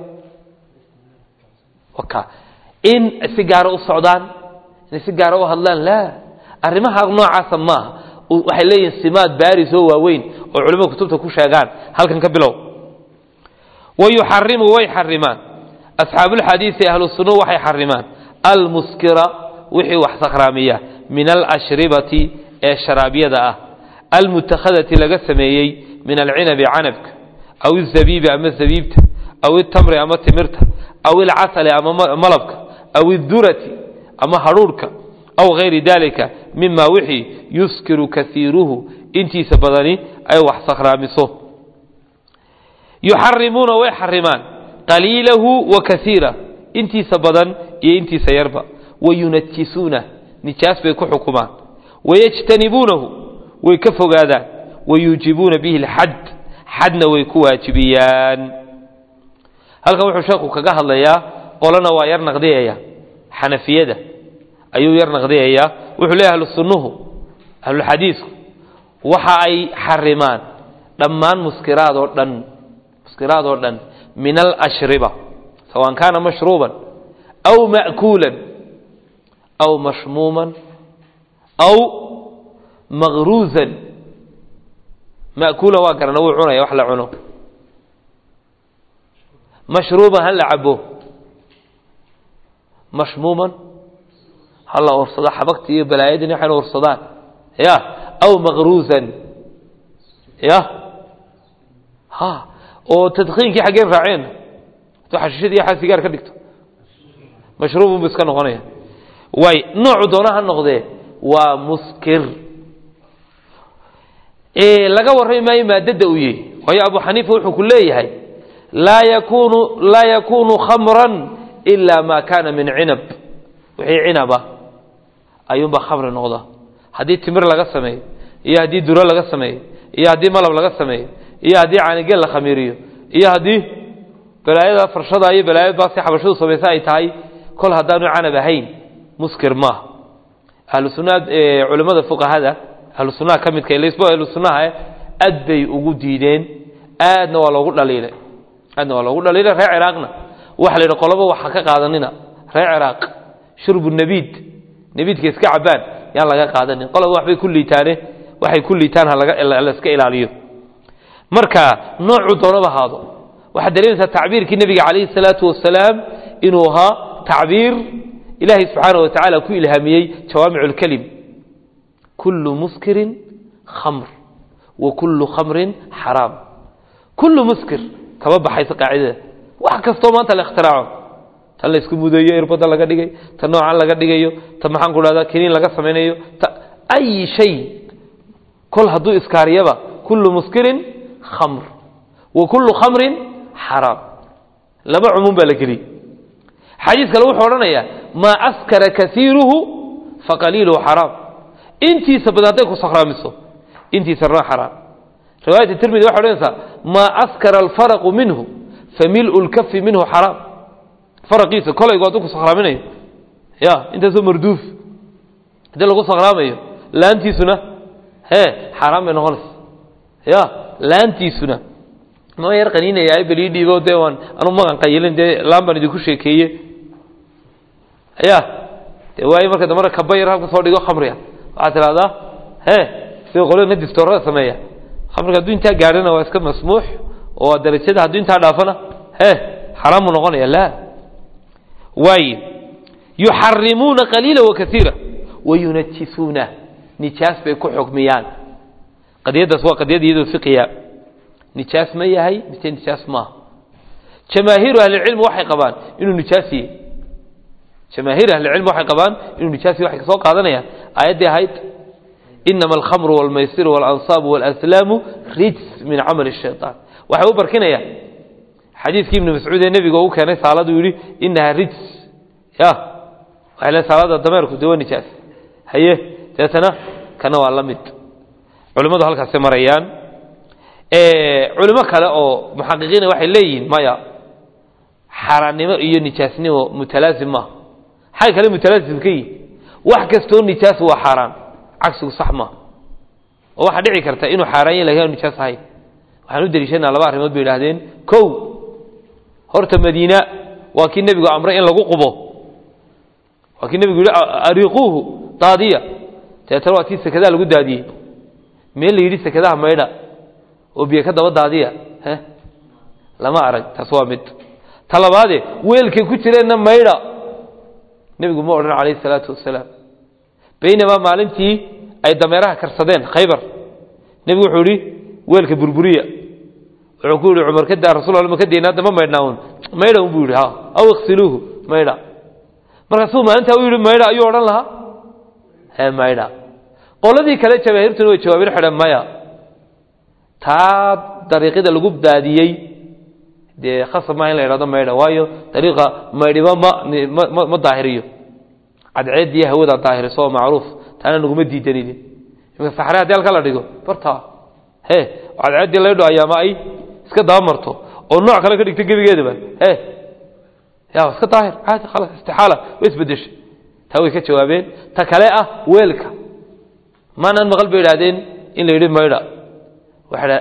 وكا إن سيقارا السعودان إن سيقارا هاللان لا أرمها نوعا سماها وحلين سمات باريس هو وين وعلماء كتبته كل شيغان هل كان كبلوا ويحرم ويحرمان أصحاب الحديث أهل السنة وحي حرمان المسكرة وحي وحسخرامية من الأشربة الشرابية داء المتخذة لقسميي من العنب عنبك أو الزبيب أما الزبيبت أو التمر أما التمرت أو العسل أما ملبك أو الذرة أما هرورك أو غير ذلك مما وحي يسكر كثيره انتي سبضاني أي وحسخرامسه يحرمون ويحرمان قليله وكثيره انتي سبضان انتي سيربا وينتسونه نتاس بيكو حكمان ويجتنبونه ويكفوا هذا ويجيبون به الحد حدنا ويكو واجبيان هل كان وحو شاكو كغا هدليا قولنا وا ير نقدييا حنفيده ايو ير نقدييا وحو ليه اهل السنه اهل الحديث waxa ay xarimaan dhamaan muskiraad oo dhan min al-ashriba sawan kana mashruban aw ma'kulan aw mashmuman aw maghruzan ma'kula wa garana wuu cunaya wax la cuno mashruban hal la'abo mashmuman hal la ursada xabagti iyo balaayadina waxay ursadaan ya أو مغروزا يا ها أو تدخين كي حقين راعين تحشيش دي حال سيجار كدكتو مشروب بس كانوا غنيا واي نوع دونها النقدة ومسكر إيه لقى وري ما يمادد ويه ويا أبو حنيفة وحكوليه هاي لا يكون خمرا إلا ما كان من عنب وهي عنبة أيوم بخمر النقدة haddii timir laga sameeyo iyo haddii duro laga sameeyo iyo haddii malab laga sameeyo iyo haddii caanigeel la khamiiriyo iyo haddii balaayada farshada iyo balaayada baasi xabashadu sameeyay ay tahay kol hadaanu canab ahayn muskir ma ahlu sunnah culimada fuqahada ahlu sunnah kamidka leesbo ahlu sunnah aday ugu diideen aadna waa loogu dhaliilay reer Ciraaqna waxa la yiraahdo qolobo waxa ka qaadanina reer Ciraaq shurbu nabidka iska cabaan yaan laga qaadanin qolada wax bay kulliitaane waxay kulliitaan la iska ilaaliyo marka noocu doonaba haado waxa dareemaysa taabirkii nabiga kaleey salaatu wasalaam inuu ahaa taabir ilaahi subhanahu wa ta'ala ku ilhaamiyay jawaami'ul kalim kullu muskirin khamr wa kullu khamrin haram kullu muskir kaba baxaysa qaacida wax kasto maanta la ikhtiraacay tan la isku mudayo irbada laga dhigay tan noocan laga dhigayo tan maxaan ku dhahdaa kiniin laga sameeyo ay shay kul hadu iskaariyaba kullu muskirin khamr wa kullu khamrin haram laba umum baa la geli xadiis kale wuxuu oranayaa ma askara kathiruhu fa qaliluhu haram intii sabadaday ku sakhraamiso intii sarra haram riwaayat tirmidhi waxa oranaysa ma askara al-farq minhu famil'u al-kaff minhu haram فرقيسه كل يقعد ku sakhraamayo ya inta soo marduuf hadii lagu sakhraamayo laantiisuna haram ma noqon ya laantiisuna ma yar qaniinaya ay bali dhiibo deewan anu magan qayilin de laamban idinku sheekeeye ya de way marka damar ka bayr halka soo dhigo khamriya waxa tirada si qolada diftoorada sameeya khamriga haduu inta gaarina waa iska masmuux oo darajada haduu inta dhaafana haram ma noqonaya la واي يحرمون قليلا وكثيرا وينجسون نجاس بكو حكميان قضيه سواء قضيه فقهيه nijaas ma yahay mise nijaas ma jamaahiir ahli ilm waxay qabaan inuu nijaas yahay jamaahiir ahli ilm waxay qabaan inuu nijaas yahay waxa soo qaadanaya aayadii ahayd inma al-khamru wal-maysir wal-ansab wal-azlam rijs min amal ash-shaytan waxa uu barkinaya xadiiskii ibn mas'uud ee nabiga uu keenay saaladu yiri innaha rijs ya wala saalada dameerku dawaa nijaas haye taasana kana waa la mid culimadu halkaas marayaan culimo kale oo muhaqiqiin waxay leeyihiin maya xaraanimo iyo nijaasnimo mutalaazim ma hay kale mutalaazim kay wax kasto nijaas waa xaraan cagsigu sax ma oo waxa dhici karta inuu xaraan yahay nijaas hay waxaan u dariishanaa laba arrimood bay yiraahdeen kow horta Madiina waa kii nabigu amray in lagu qubo waa kii nabigu yiri ariquhu daadiya taasoo waa kii sakada lagu daadiyay meel la yiri sakadaha maydha oo biyo ka daba daadiya lama arag taas waa mid talabaade weelkii ku jireenna maydha nabigu ma oran kaleey salaatu wasalaam baynaba maalintii ay dameeraha karsadeen Khaybar nabigu wuxuu yiri weelka burburiya wuxuu ku yiri Umar ka daa rasuulullah ma ka deena dama maydhnaawn maydha uu yiri ha aw ikhsiluhu maydha markaasuu maalinta uu yiri maydha ayuu oran lahaa maydha qoladii kale jawaahirtu way jawaabir xidhan maya taa dariiqada lagu daadiyay de khasab ma in la yiraahdo maydha waayo dariiqa maydhiba ma daahiriyo cadceediya hawada daahiriso macruuf taana naguma diidanidin imka saxraa dalka la dhigo barta cadceedi leedo ayaama ay iska daamarto oo nooc kale ka dhigtay gabigeedaba yaa iska daahir caadi خلاص istihala isbedesho taa way ka jawaabeen ta kale ah weelka maanan maqal beeradeen in la yiri maydha waxa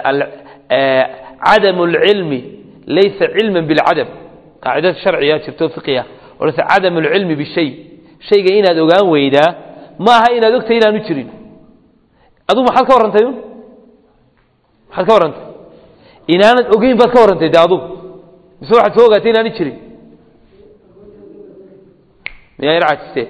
عدم العلم ليس علما بالعدم قاعده شرعيه jirto fiqiya oo عدم العلم بالشيء shayga inaad ogaan weyda ma aha inaad ogtay inaanu jirin adu maxal ka warantay maxal ka warantay inaanad ogeyn baad ka warantay adu mise waxaad soo ogaatay inaanu jirin miyaa iraciste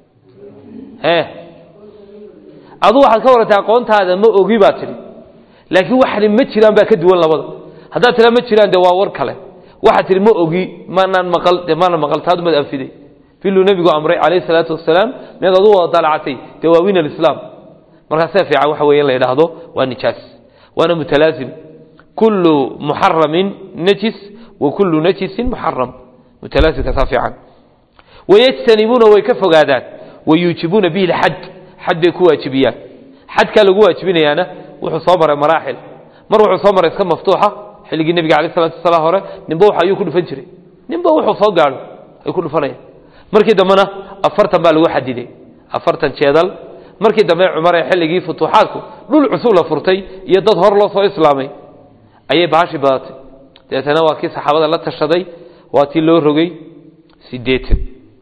adu waxaad ka warantay aqoontaada ma ogi baad tiri laakiin waxani ma jiraan baa ka duwan labada hadaa tira ma jiraan de waa war kale waxa tiri ma ogi maanan maqal taadu mad anfiday filu nabigu amray alayhi salatu wasalaam meedadu waa dalacatay dawaawin alislam marka safiica waxa weeyeen la yiraahdo waa nijaas waana mutalaazim kullu muharramin najis wa kullu najisin muharram mutalaazim ka safiican wayajtanibuna way ka fogaadaan wayujibuna bihi alhad ku waajibiyaan hadka lagu waajibinayaana wuxuu soo maray maraaxil mar wuxuu soo maray iska maftuuxa xiligi nabiga alayhi salatu wasalaam hore nimba waxa ayuu ku dhufan jiray nimba wuxuu soo gaaro ay ku dhufanayaan markii dambana 40 baa lagu xadiday 40 jeedal markii dambe Umar ay xilligii futuuxaadku dhul cusub la furtay iyo dad hor loo soo islaamay ayay baashi baatay deetana waa kii saxaabada la tashaday waa tii loo rogay 8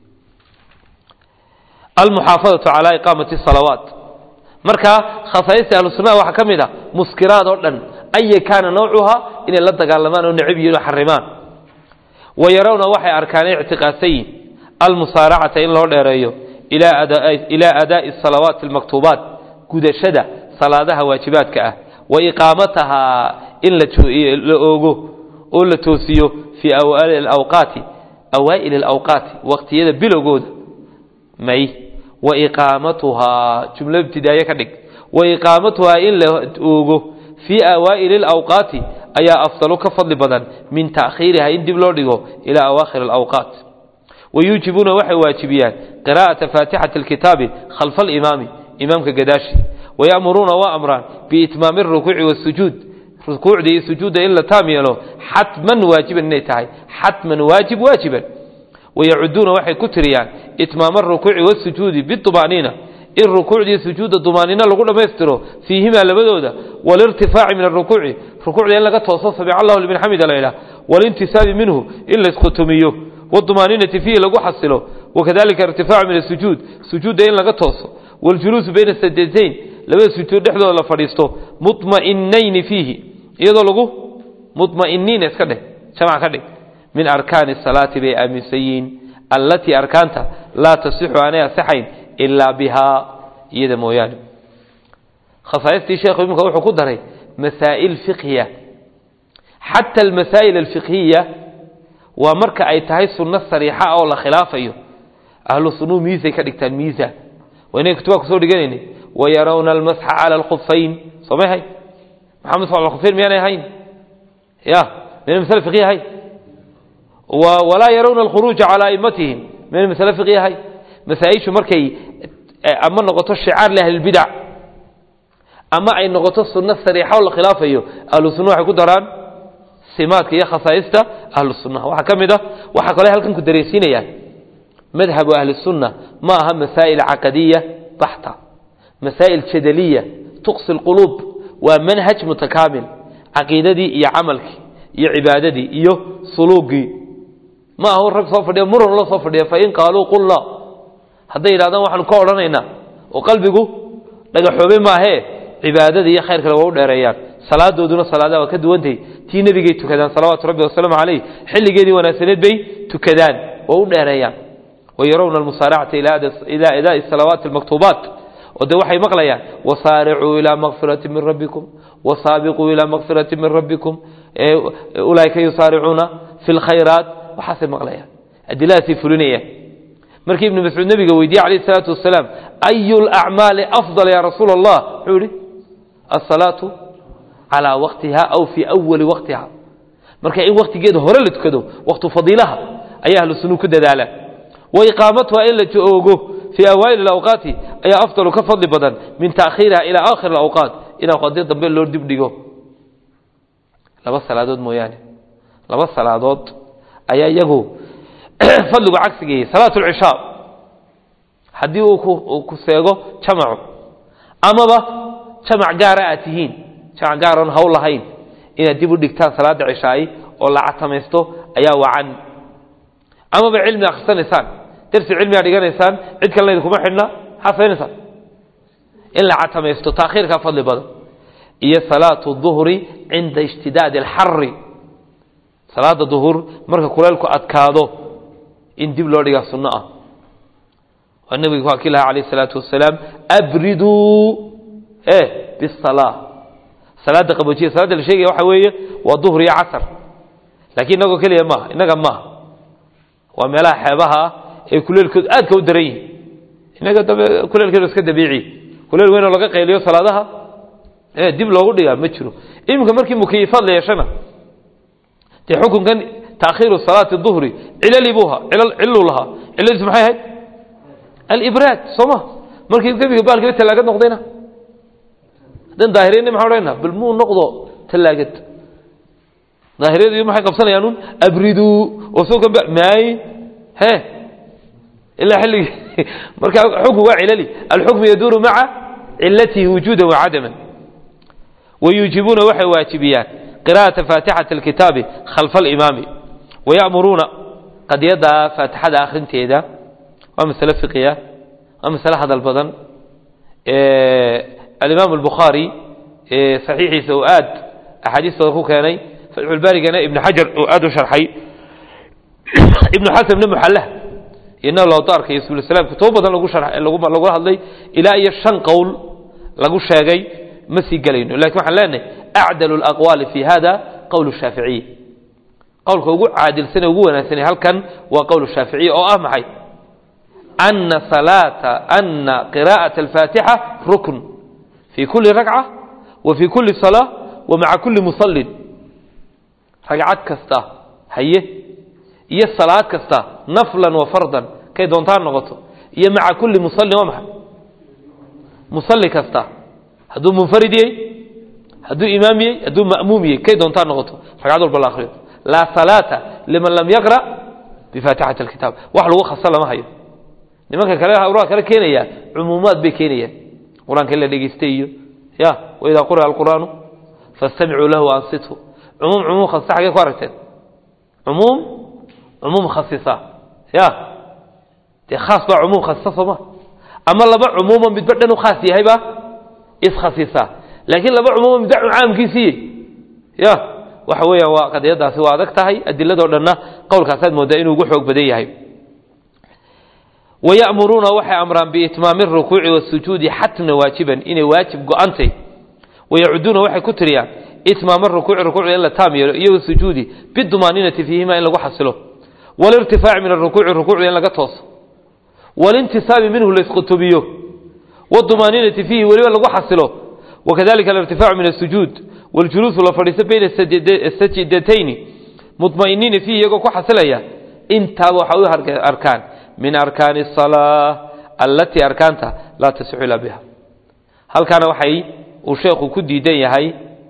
المحافظة على إقامة الصلوات marka khasaayista ahlus sunnah waxa kamida muskiraad oo dhan ay kana noocuha in la dagaalamaan oo nacib iyo xarimaan ويرون waxay arkaan i'tiqaasay المصارعة in loo dheereeyo ila adaa الصلوات المكتوبات gudashada salaadaha waajibaadka ah wa iqaamataha in la oogo oo la toosiyo fi awaa'il al-awqat waqtiyada bilowgooda may وإقامتها جملة ابتدائية كذلك وإقامتها إلا أوجو في أوائل الأوقات أي أفضل كفضل بدن من تأخيرها إن دبلوريو إلى أواخر الأوقات ويوجبون وحي واجبيان قراءة فاتحة الكتاب خلف الإمام إمامك قداشي ويأمرون وأمران بإتمام الركوع والسجود ركوع دي سجود إلا تاميلو حتما واجبا نيتاي حتما واجبا ويعدون وحي كتريان إتمام الركوع والسجود بالطمأنينة الركوع دي سجود الطمأنينة لقول ما يستروا فيهما لبدودا والارتفاع من الركوع ركوع لأن لقد توصف بالله لمن حمد الإله والانتساب منه إلا اسكتميه والطمأنينة فيه لقو حصله وكذلك ارتفاع من السجود سجود إن لقد توصف والجلوس بين السجدتين لما السجود نحن ولا فريسته مطمئنين فيه إذا لقو مطمئنين اسكده سمع كده من أركان الصلاة بأمسيين التي أركانتها لا تصح عنها صحين إلا بها يد مويان خصائص شيخ ابن كوح قدره مسائل فقهية حتى المسائل الفقهية ومرك أي تهي سنة صريحة أو لا خلافه أهل السنة ميزة كدكتان ميزة وإنه كتبوا كسور جنيني ويرون المسح على الخفين صباحي محمد صلى الله عليه وسلم يعني هين يا من المسألة الفقهية هاي ولا يرون الخروج على أئمتهم من المسألة الفقهية هاي مسائش مركي أما نقطة الشعار لأهل البدع أما أي نقطة السنة الصريحة ولا خلافه أهل السنة يقول دران سمات كي خصائصته أهل السنة وحكم ده وحكوا لها لكم كدريسين يعني مذهب أهل السنة ما هم مسائل عقدية بحتة مسائل جدلية تقصي القلوب ومنهج متكامل عقيدتي يا عملك يا عبادتي يا سلوكي ما هو الرب صفر ده مر الله صفر ده فإن قالوا قل لا هذا إذا هذا وحن قولنا هنا وقلبه لقى حبين ما هي عبادتي يا خير كلام ودريان صلاة دون صلاة وكد وانتي تي نبي جيت تكدان صلوات ربي وسلم عليه حل جدي وناسند بي تكدان ودريان ويرون المصارعة إلى أداء الصلوات المكتوبات وده وحي مقليا وصارعوا إلى مغفرة من ربكم وسابقوا إلى مغفرة من ربكم أولئك يصارعون في الخيرات وحسب مقليا الدلالة فلانية مركي ابن مسعود النبي ويدي عليه الصلاة والسلام أي الأعمال أفضل يا رسول الله حولي الصلاة على وقتها أو في أول وقتها مركي أي وقت جيد هرلت كده وقت فضيلها أي أهل السنوك الدلالة وإقامتها إلا تؤوجه في أوائل الأوقات أي أفضل كفضل بدن من تأخيرها إلى آخر الأوقات إلى قضية ضبط اللورد بديجو لبس العدد مو يعني لبس العدد أي يجو فضل بعكس جي صلاة العشاء حديو كسيجو جمعوا أما با جمع جاراتهين جمع جارن هؤلاءين إن دبوا دكتان صلاة العشاء ولا عتمستو أيا وعن أما بعلم أخصن إنسان درس علمي أرجع إنسان عد كلا يدكم إحنا حسن إنسان إلا عتم يستطاخير كفضل بدر هي صلاة الظهر عند اشتداد الحر صلاة الظهر مرك كلالك أتكادو إن دب لوريا السنة والنبي قال عليه الصلاة والسلام أبردوا بالصلاة صلاة قبوتية صلاة الشيء وحوية والظهر يا عصر لكن نقول كليه ما إنك ما وملا حبها كل الكد كودري إنك كل الكد اسكت بيعي كل وين لقى قيليو صلاتها دب لو غديا ما جرو إمك مركي مكيفات ليشنا تحكم كان تأخير صلاة الظهر إلى لبوها إلى لها إلى اسمها هاي الإبراد صمة مركي كبي بالك تلاقت نقدينا دين ظاهرين محورينا بالمو نقضة تلاقت ظاهرين يوم حي قبصنا يانون أبردوا وسوق ماي ها إلا حلي مركا حكم عللي الحكم يدور مع علته وجودا وعدما ويجيبون وحي واجبيات قراءة فاتحة الكتاب خلف الإمام ويأمرون قد يدى فاتحة آخر تيدا ومثل فقهية ومثل هذا البدن الإمام البخاري صحيح سؤاد أحاديث صدقه كاني فتح الباري كان ابن حجر وآد شرحي ابن حسن بن محله إنه لو طارك يسوع السلام كتوبة لقوا شرح لقوا هذي إلى أي شن قول لقوا شاقي مسي قليل لكن محلنا أعدل الأقوال في هذا قول الشافعي قول كوجو عادل سنة وجونا سنة هل كان وقول الشافعي أو أهم حي أن قراءة الفاتحة ركن في كل ركعة وفي كل صلاة ومع كل مصل ركعات كستا هي الصلاة كستا نفلا وفردا كي دونتان نغطو هي مع كل مصلي ومحا مصلي كستا هدو منفردي هدو إمامي هدو مأمومي كي دونتان نغطو ركعات البلاخرين لا صلاة لمن لم يقرأ بفاتحة الكتاب وحلو خصلا ما هي لمن كلا أوراق كلا كينيا عمومات بكينيا قرآن كلا دقيستيو يا وإذا قرأ القرآن فاستمعوا له وأنصتوا عموم خصيصة حاجة كوارتين عموم خصيصة يا دي خاص بقى عموم خصيصة ما أما الله بقى عموما بتبدأ خاصية هاي بقى إس خصيصة لكن الله بقى عموما بدأ عام كيسي يا وحوية وقد يدع سوى ذاك تهي الدلة دورنا قول كاسد مدائن وجحوك بديه هاي ويأمرون وحي أمران بإتمام الركوع والسجود حتى واجبا إنه واجب قانتي ويعدون وحي كتريا itmaam الركوع ركوع إلا تام iyo السجود بالضمانينة فيهما إن lagu xasilo والارتفاع من الركوع ركوع إن laga tooso والانتصاب منه لسقطبيه والضمانينة فيه ولما lagu xasilo وكذلك الارتفاع من السجود والجلوس لفريسة بين السجدتين مطمئنين فيه يقول ku xasilaya inta waxa أركان من أركان الصلاة التي أركانتها لا تصح إلا بها هل كان وحي وشيخ كديدان yahay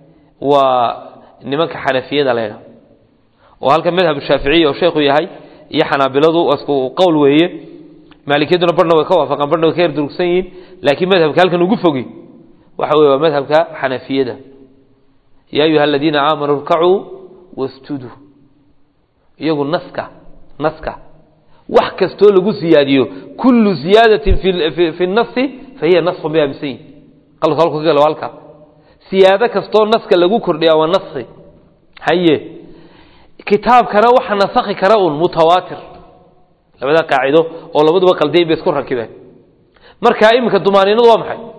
ونمك حنفية لنا وهل كان مذهب الشافعية وشيخه yahay iyo xanaabiladu asku qowl weeye maalikiyaduna barna way ka waafaqan barna way ka durugsan yihiin laakiin madhabka halkan ugu fogi waxa weeye waa madhabka xanafiyada ya ayuha alladina aamanu ruk'u wasjudu iyagu naska wax kasto lagu siyaadiyo kullu ziyadatin fi an-nass fahiya nasx biha bisin qalqalku galo halka siyaada kasto naska lagu kordhiyo waa nasxi haye kitaabkana waxa nasakhi kara uu mutawaatir labada qaacido oo labaduba qalday bay isku rakibeen marka imika dumaaninadu waa maxay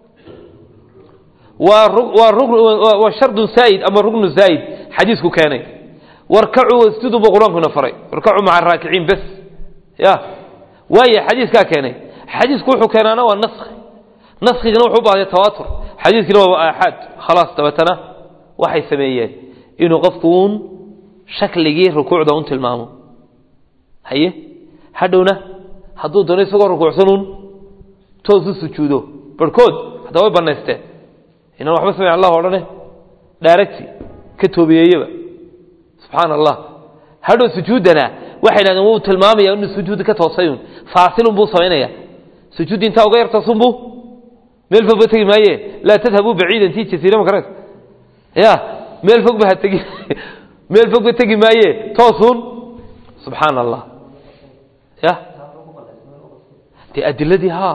waa shard zaid ama rukn zaid xadiisku keenay warka'u wasjudu quraanku faray warka'u ma'a raaki'in bas ya waaya xadiiska keenay xadiisku wuxuu keenana waa naskhiga wuxuu baahay tawaatur xadiiskina waa ahad خلاص tabatana waxay sameeyeen inuu qofkuun shakligii rukuucda uu tilmaamo haye hadhowna haduu doono isagoo rukuucsanuun toosu sujuudo barkood hada way banaysteen inaan waxba sameey Allah orane directly ka toobiyayba subhanallah hadhow sujuudana waxayna uu tilmaamaya inuu sujuud ka toosayun faasilun buu sameynaya sujuud inta uga yarta sunbu meel fog batay maaye la tadhabu baciidan tii jasiira ma karas ya meel fog ba hatagi meel fog batay maaye toosun subhanallah ya ti adilladii ha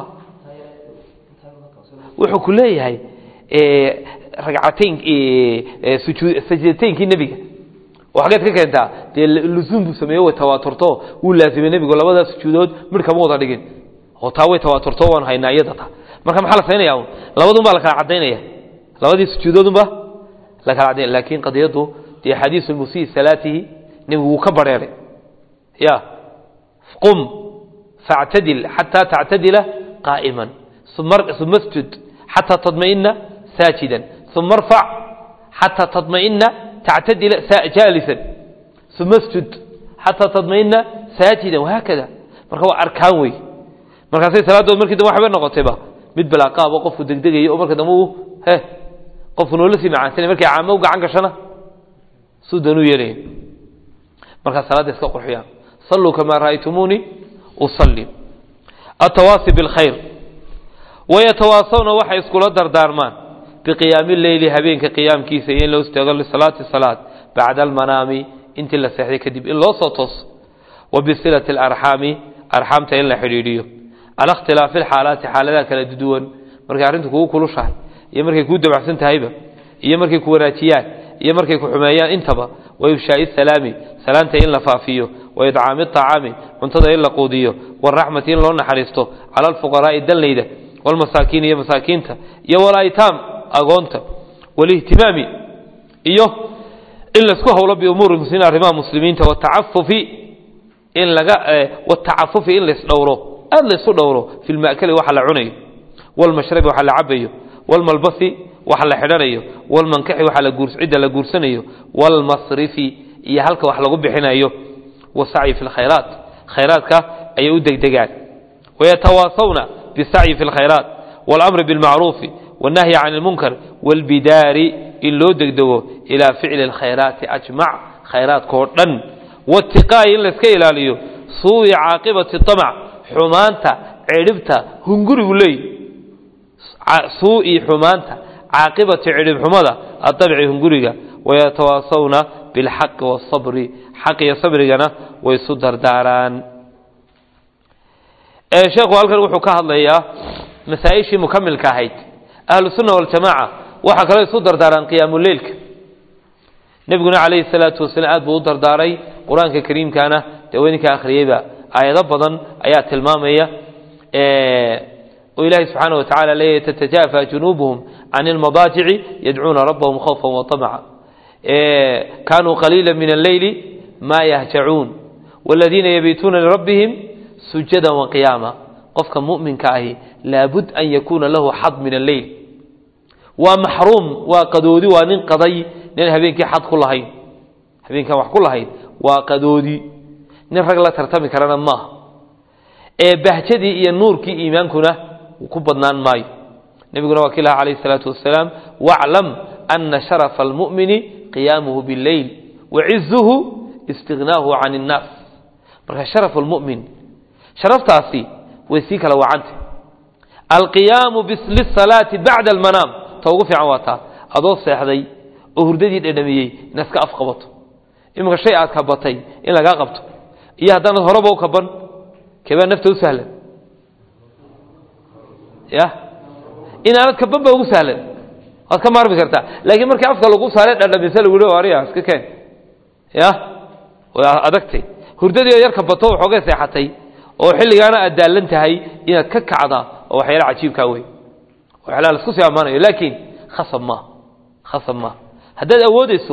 wuxuu ku leeyahay ragcateen sujuud sajdataynki nabiga waxaad ka keentaa lusuum buu sameeyay way tawaaturto uu laazimay nabiga labada sujuudood mid kama wada dhigin oo taa way tawaaturto waan haynaa iyada marka maxaa la sameeyaa labadun baa la kala cadeynaya labadii sujuudoodun baa la kala cadeyn laakiin qadiyadu tii xadiisul musii salatihi nabigu ka bareeray ya qum fa'tadil hatta ta'tadila qa'iman ثم اسجد حتى تطمئن ساجدا ثم ارفع حتى تطمئن تعتدل جالسا ثم اسجد حتى تطمئن ساجدا وهكذا marka waa arkaan way markaasay salaadooda markii dad waxba noqotayba mid balaaqaab oo qofku degdegay oo marka dambu qofku nolosii macaansan markii caamo u gacan gashana suudanu yeelay marka salaada iska qurxiyaan sallu kama ra'aytumuni usalli atawasi bil khair ويتواصون وحي اسكولا دردارمان بقيام الليل هبينك قيام كيسا ين لو استغل لصلاة الصلاة بعد المنام انت اللي سحري كدب إلا سطس وبصلة الأرحام أرحامتا إلا حريريو على اختلاف الحالات حالة كلا ددوان مركا عرنتك هو كل شهر يمركا كود بعسن تهيبا يمركا كوراتيان يمركا كحمايان انتبا ويبشاء السلامي سلامتا إلا فافيو ويدعام الطعام منتظر إلا قوديو والرحمة إلا لنا حريستو على الفقراء الدليدة والمساكين يا مساكينتا يا والايتام اغونتا والاهتمام الا اسكو هولا بامور المسلمين ارما مسلمين والتعفف ان لغا والتعفف ان لسدورو الله سدورو في الماكل وحا لا cunay والمشرب وحا لا cabayo والملبس وحا لا xidhanayo والمنكح وحا لا guursida la guursanayo والمصرف iyo halka wax lagu bixinayo وسعي في الخيرات خيراتك ay u degdegaan ويتواصون بالسعي في الخيرات والأمر بالمعروف والنهي عن المنكر والبدار إلو دقدقو إلى فعل الخيرات أجمع خيرات كوردن والتقاء إلا سكي إلاليو سوء عاقبة الطمع حمانتا عربتا هنقري لي سوء حمانتا عاقبة عرب حمادا الطبع هنقري ويتواصون بالحق والصبر حق يصبرنا ويصدر داران sheekhu halkan wuxuu ka hadlayaa masaa'ishii mukamilka ahayd ahlu sunna wal jamaa waxa kale isu dardaaraan qiyaamul leelka nabiguna kaleey salaatu wasalaam aad buu dardaaray quraanka kariimkana daweenka akhriyayba aayado badan ayaa tilmaamaya وإلهي سبحانه وتعالى لا تتجافى جنوبهم عن المضاجع يدعون ربهم خوفا وطمعا كانوا قليلا من الليل ما يهجعون والذين يبيتون لربهم سجدا وقياما قفك مؤمن كاهي لابد أن يكون له حظ من الليل ومحروم وقدودي وننقضي لأن هبينك حظ كل هين هبينك وح كل هين وقدودي نفرق لا ترتمي كرنا ما بهجدي النور كي إيمانكنا وكبضنا ماي نبينا وكيلها عليه الصلاة والسلام واعلم أن شرف المؤمن قيامه بالليل وعزه استغناه عن الناس مركا شرف المؤمن شرف تاسي ويسيك لو عنت القيام للصلاة بعد المنام توقف عواتا أضو سيحدي أهرددي الأدميي ناسك أفقبط إما الشيء أتكبطي إلا قاقبط إياه دان هربا وكبن كبان نفته سهلا يا إن أنا أتكبن بأو سهلا هذا كم عربي كرتا لكن مركا أفضل لقو صالات أنا بيسال يقولوا واريا اسككين يا وأدكتي هرددي يركب بطوع حوجة سيحتي oo xilligaana adaalan tahay inaad ka kacda oo waxyaalo cajiib ka weey waxyaalo isku sii amaanayo laakiin khasab ma haddaad awoodayso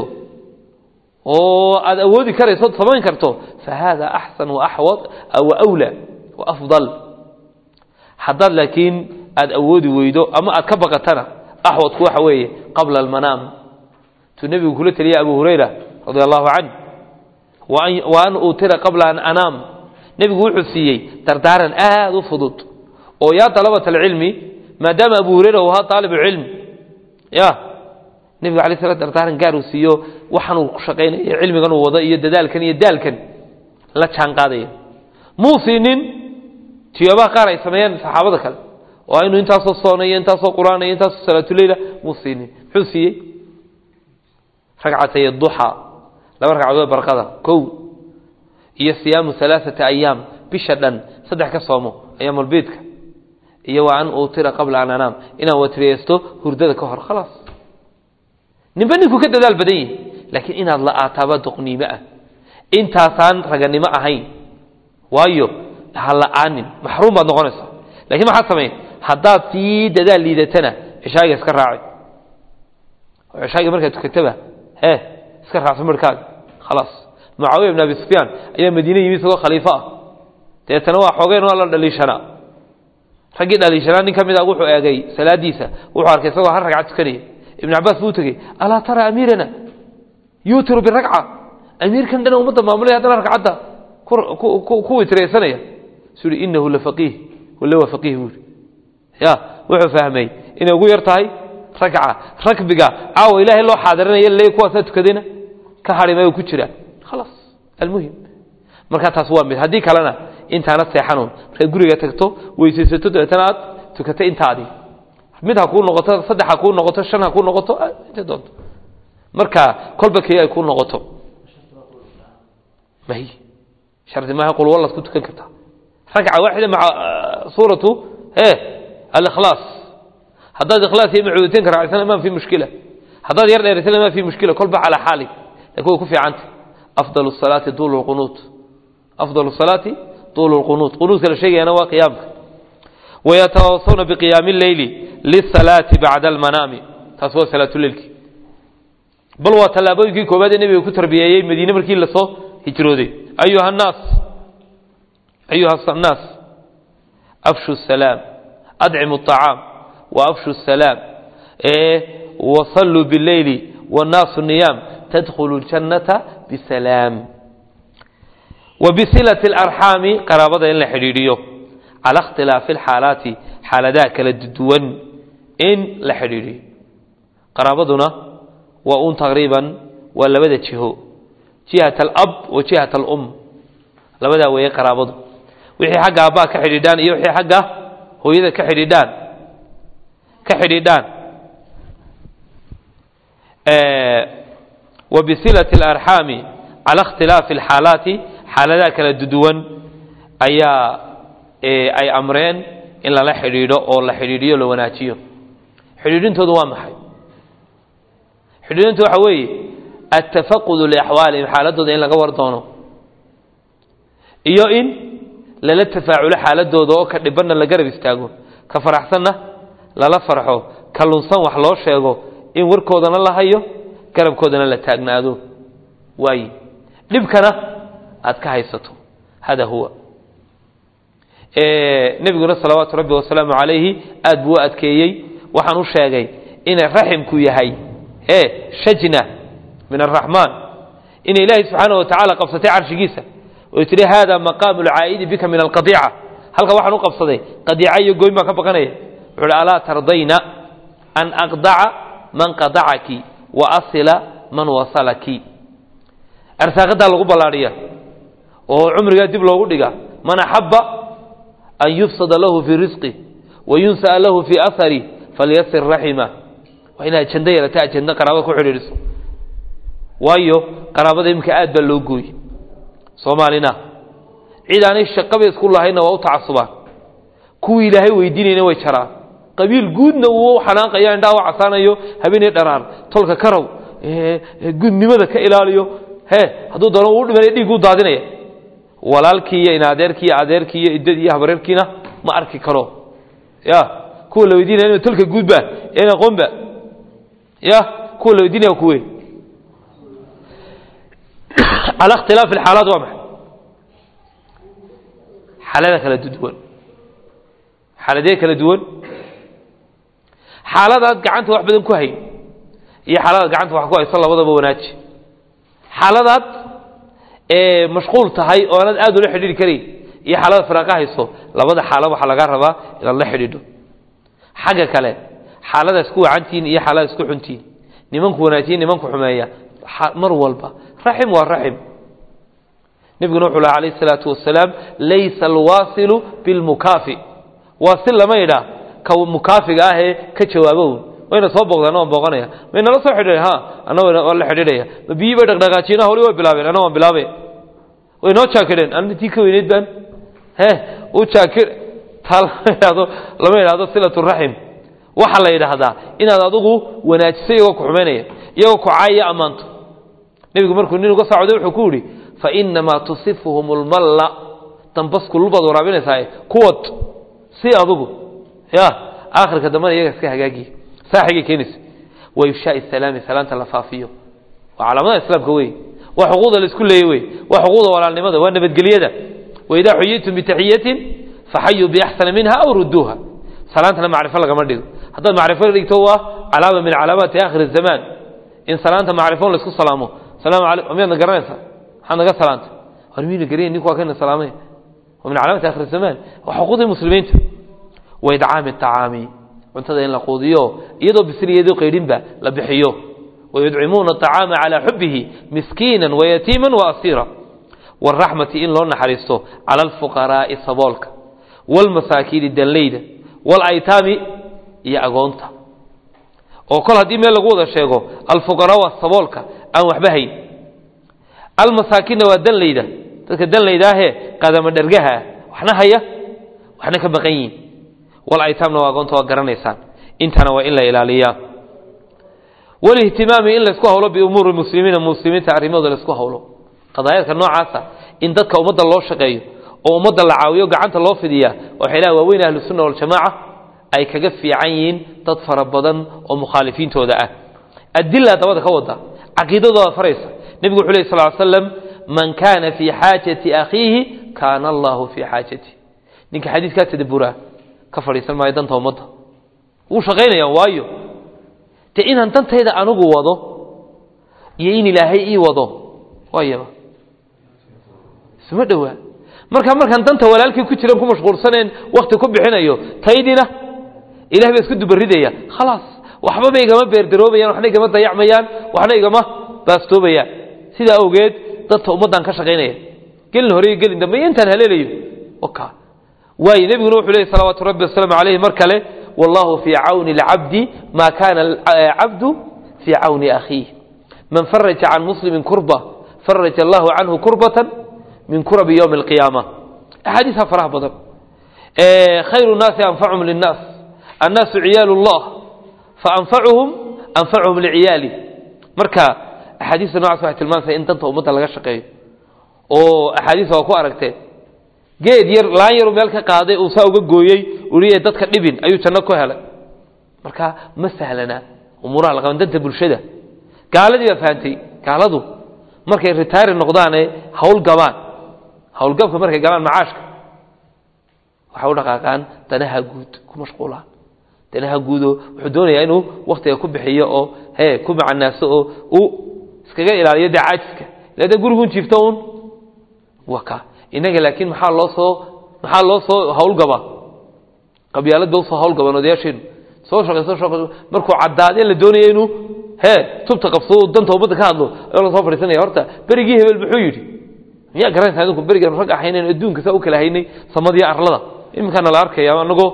oo aad awoodi karayso samayn karto fahada ahsan wa ahwad aw awla wa afdal haddaad laakiin aad awoodi weydo ama aad ka baqatana ahwadku waxa weeye qabla almanam tu nabigu kula taliya abu hurayra radiyallahu anhu wa an utira qabla an anam nabigu wuxuu siiyay dardaaran aad u fudud oo yaa talabata ilmi maadaama abu hurayra uu ahaa talib ilm ya nabigu kaleey salaam dardaaran gaar uu siiyo waxaan uu ku shaqeynay cilmigan uu wada iyo dadaalkan iyo daalkan la jaan qaaday muusinin tiyaba qaar ay sameeyeen saxaabada kale oo aynu intaas soo soonay intaas soo quraan ay intaas salaatu leeyla muusinin wuxuu siiyay ragcatay duha laba ragcadood barqada kow iyo siyaamu 3 ayyam bishadan saddex ka soomo ayyam albeedka iyo waan oo tira qabla an anam ina watriysto hurdada ka hor خلاص nibanku ka dadaal badan yahay laakiin inaad la aataba duqniima intaasan raganimo ahayn waayo hala aanin mahruum baad noqonaysaa laakiin waxa sameey hadaad si dadaal liidatana ishaaga iska raaci ishaaga marka tukataba iska raaci markaa خلاص معاوية بن أبي سفيان أيام مدينة يمسكوا خليفة تتنوع حوجين ولا دليشنا رجل دليشنا نكمل أقول حاجي سلاديسة وحرك سوا هرج عسكري ابن عباس بوتجي ألا ترى أميرنا يوتر بالركعة أمير كان دنا ومضى معمولة هذا الركعة ده كوي تريسنا سوري إنه لفقيه ولا هو فقيه يا وحو فهمي إنه يقول يرتاي ركعة ركبجا عاو إله الله حاضرنا يلا يكواسات كدينا كهاري ما يكتشره خلاص المهم marka taas waa mid hadii kalena intaana seexanoon marka guriga tagto weysaysato deetanaad tukata intaadi mid ha ku noqoto saddex ha ku noqoto shan ha ku noqoto inta doonto marka kolba kee ay ku noqoto mahi shardi ma qol wallah ku tukan kartaa ragca waahida ma suuratu al-ikhlas hadda ikhlas iyo macuudiin ka raacsan ma fi mushkila hadda yar dheeraysan ma fi mushkila kolba ala xaali laakiin ku fiicanta أفضل الصلاة طول القنوت أفضل الصلاة طول القنوت قنوت كل شيء أنا وقيامك ويتواصون بقيام الليل للصلاة بعد المنام تصوى صلاة الليل بل وتلابوي كوباد النبي وكتر بياي مدينة مركي لصو هجرودي أيها الناس أفشوا السلام أدعموا الطعام وأفشوا السلام وصلوا بالليل والناس النيام تدخل الجنة بسلام وبصلة الأرحام قرابة إلا حريريو على اختلاف الحالات حال ذاك للدون إن لحريري قرابتنا وأن تقريبا ولا بدأ جهة الأب وجهة الأم لا بدأ وهي قرابته وحي حق أباك كحريدان يوحي حقه هو إذا كحريدان وبصلة الأرحام على اختلاف الحالات حال ذاك الددوان أي أمرين إلا لا حريرو أو لا حريريو لو ناتيو حريرين تدوام حي حريرين تحوي التفقد لأحوال حالته إن لقور دونه إيو إن لا التفاعل حالته دو كدبنا لقرب استاغو كفرحسنا لا فرحه كاللنصان وحلو شيغو إن وركودنا الله هيو كرب كودنا لتاقنادو واي نبكنا أتكهيسته هذا هو نبينا صلوات ربي وسلام عليه أدبو أتكيي وحنو شيغي إن الرحم كويهي شجنة من الرحمن إن إلهي سبحانه وتعالى قبصتي عرش جيسة ويتري هذا مقام العائد بك من القضيعة هل وحنو قبصتي قضيعة يقول ما كبقني ألا ترضين أن أقضع من قضعك وأصل من وصلك أرساقتها الغبة العرية وعمر يدب له قدقة من أحب أن يفسد له في رزقه وينسى له في أثره فليسر رحمه وإنها جندية لتاع جندة قرابة كحريرس وايو قرابة يمكن آد بلوغوي صومالنا عيد عن الشقة بيسكول الله هنا وأوتع الصباح كوي لهي ويديني نوي شرع قبيل قودنا وحناق يعني داو عصانا يو هبين الدرار طولك كرو قود نمذا كإلاليو هدو دانو ورد من يدي قود دادنا walaalkii iyo inaadeerkii adeerkii iyo idadii iyo habareerkiina ma arki karo ya kuwa la weydiinaya inuu tulka guudba ina qomba ya kuwa la weydiinaya kuwe ala ikhtilaaf alxaalad waa maxay xaalada kala duwan xaaladee kala duwan xaaladaad gacanta wax badan ku hay iyo xaaladaad gacanta wax ku haysan labadaba wanaaji xaaladaad مشغول تهاي أنا أدو لحديد كري يا حالات فراقها يسو لبدا حالة وحلا جربا إلى الله حديده حاجة كلام حالات اسكو عنتين يا حالات اسكو عنتين نمنكو ناتين نمنكو حماية مرولبا رحم والرحم نبي نوح عليه الصلاة والسلام ليس الواصل بالمكافئ واصل لما يدا كو مكافئ كجوابه وين صوبك أنا بقولنا وين لا صحيح ها أنا ولا حديدة بيجي بدك نقاشينا هولي وبلاوي أنا وبلاوي وين أشاكرين أنا تيكو وين بان وشاكر ثال هذا لما هذا صلة الرحم وحلا يدا هذا إن هذا ضغو وناجسي وكحمانية يوكو عاية أمانته نبي قمر كنين قصة عدو حكوري فإنما تصفهم الملا تنبس كل بعض ورابين ساي قوت سي أضغو يا آخر كدمان يجلس كهجاجي ساحق كنس ويفشاء السلام سلامة اللفافية وعلامات الإسلام كوي وحقوق الإسكول يوي وحقوق ولا لماذا وأنا بتقليده وإذا حييتم بتحية فحيوا بأحسن منها أو ردوها سلامة المعرفة لك مردد هذا المعرفة اللي هو علامة من علامات آخر الزمان إن سلامة معرفة لسكو سلامه سلام عليكم أمين نقرنسا حنا قال سلامة ورمين الجرين نيكوا كنا سلامه ومن علامات آخر الزمان وحقوق المسلمين وإدعام الطعام وانتظر إن لقوديو يدو بسري يدو قيرين با لبحيو ويدعمون الطعام على حبه مسكينا ويتيما وأسيرا والرحمة إن لون حريصته على الفقراء الصبالك والمساكين الدليدة والأيتام يا أغونتا وكل هذه من لقود الشيء الفقراء والصبالك أو وحبهي المساكين والدليدة تلك الدليدة هي قدم درجها وحنا هيا وحنا كبقيين والأيتام نواقون توقرن إنسان إنتنا وإلا إلى ليا والاهتمام إلا اسكوه له بأمور المسلمين تعريمه ذا اسكوه له قضايا النوع عاسى إن ذاتك أمد الله شقيه وأمد الله عاويه وقعنت الله في ديا وحلا وين أهل السنة والجماعة أي كجف في عين تطفر بدن ومخالفين تودعه الدلة تود كوضع عقيدة فريسة نبي عليه صلى الله عليه وسلم من كان في حاجة أخيه كان الله في حاجته نك حديث كاتب براه كفر يسمى أيضا تومضها وشغينا يا وايو تإن أنت هذا أنو وضو يين إلهي وضو وايو سمعوا مركان أنت ولا لك كتير مكو مشغول سنين وقت كوب بحنا يو تايدنا إله بس كده بريدية خلاص وحبابي يا جماعة بيردروبيا وحنا يا جماعة ضيع ميان وحنا يا جماعة بس توبيا سيدا أوجد ضد تومضان كشغينا قل هري قل إنت ما ينتهي هلليو وكا واي نبي نوح عليه صلوات ربي والسلام عليه مركله والله في عون العبد ما كان العبد في عون أخيه من فرج عن مسلم كربة فرج الله عنه كربة من كرب يوم القيامة أحاديثها فرح بضر خير الناس أنفعهم للناس الناس عيال الله فأنفعهم لعيال مركا أحاديث النوع صحيح المنسى إن تنتهوا متى لغا شقيه أو أحاديث وكو أركتين geed yar laan yar meel ka qaaday oo saa uga gooyay uriye dadka dhibin ayuu janno ku helay marka ma sahlana umuraha la qaban danta bulshada gaaladii baa faantay gaaladu markay retire noqdaan hawl gabka markay galaan macaashka waxa uu dhaqaaqaan danaha guud ku mashquulaan danaha guudo wuxuu doonayaa inuu waqtiga ku bixiyo oo ku macanaaso oo uu iskaga ilaaliyo dacaajiska leedahay gurigu jiifto uun waka inaga laakiin maxaa loo soo hawl gaba qabyaalada soo hawl gaban odayaasheen soo shaqo markuu cadaad in la doonayo inuu tubta qabso danta umada ka hadlo oo soo fariisanaya horta berigii hebel muxuu yiri miya garanaysaa adinku berigan rag ahayneen adduunka saa u kala haynay samadiya arlada imkana la arkaya anago